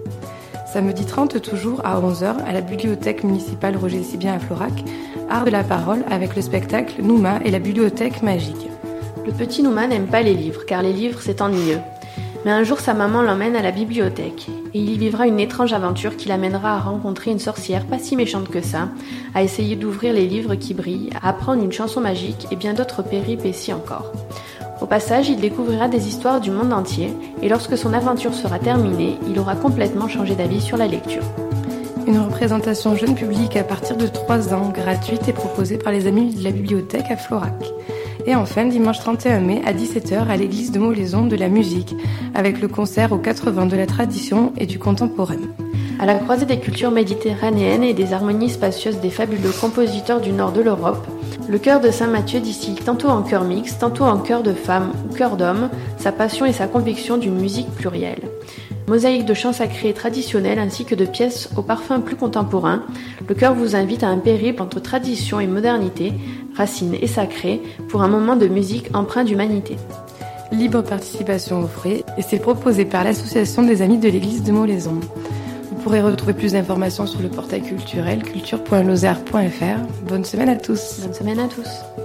Samedi trente toujours à onze heures à la bibliothèque municipale Roger Sibien à Florac, Art de la parole avec le spectacle Nouma et la bibliothèque magique. Le petit Nouma n'aime pas les livres, car les livres c'est ennuyeux. Mais un jour sa maman l'emmène à la bibliothèque, et il y vivra une étrange aventure qui l'amènera à rencontrer une sorcière pas si méchante que ça, à essayer d'ouvrir les livres qui brillent, à apprendre une chanson magique et bien d'autres péripéties encore. Au passage, il découvrira des histoires du monde entier, et lorsque son aventure sera terminée, il aura complètement changé d'avis sur la lecture. Une représentation jeune public à partir de trois ans, gratuite et proposée par les amis de la bibliothèque à Florac. Et enfin, dimanche trente et un mai à dix-sept heures à l'église de Molaison de la musique, avec le concert aux quatre-vingts de la tradition et du contemporain. À la croisée des cultures méditerranéennes et des harmonies spacieuses des fabuleux compositeurs du nord de l'Europe, le chœur de Saint-Mathieu distille tantôt en chœur mixte, tantôt en chœur de femmes ou chœur d'hommes, sa passion et sa conviction d'une musique plurielle. Mosaïque de chants sacrés et traditionnels ainsi que de pièces au parfum plus contemporain, le chœur vous invite à un périple entre tradition et modernité, racines et sacré, pour un moment de musique empreint d'humanité. Libre participation aux frais, et c'est proposé par l'association des amis de l'église de Molaison. Vous pourrez retrouver plus d'informations sur le portail culturel culture point lozère point f r. Bonne semaine à tous. Bonne semaine à tous.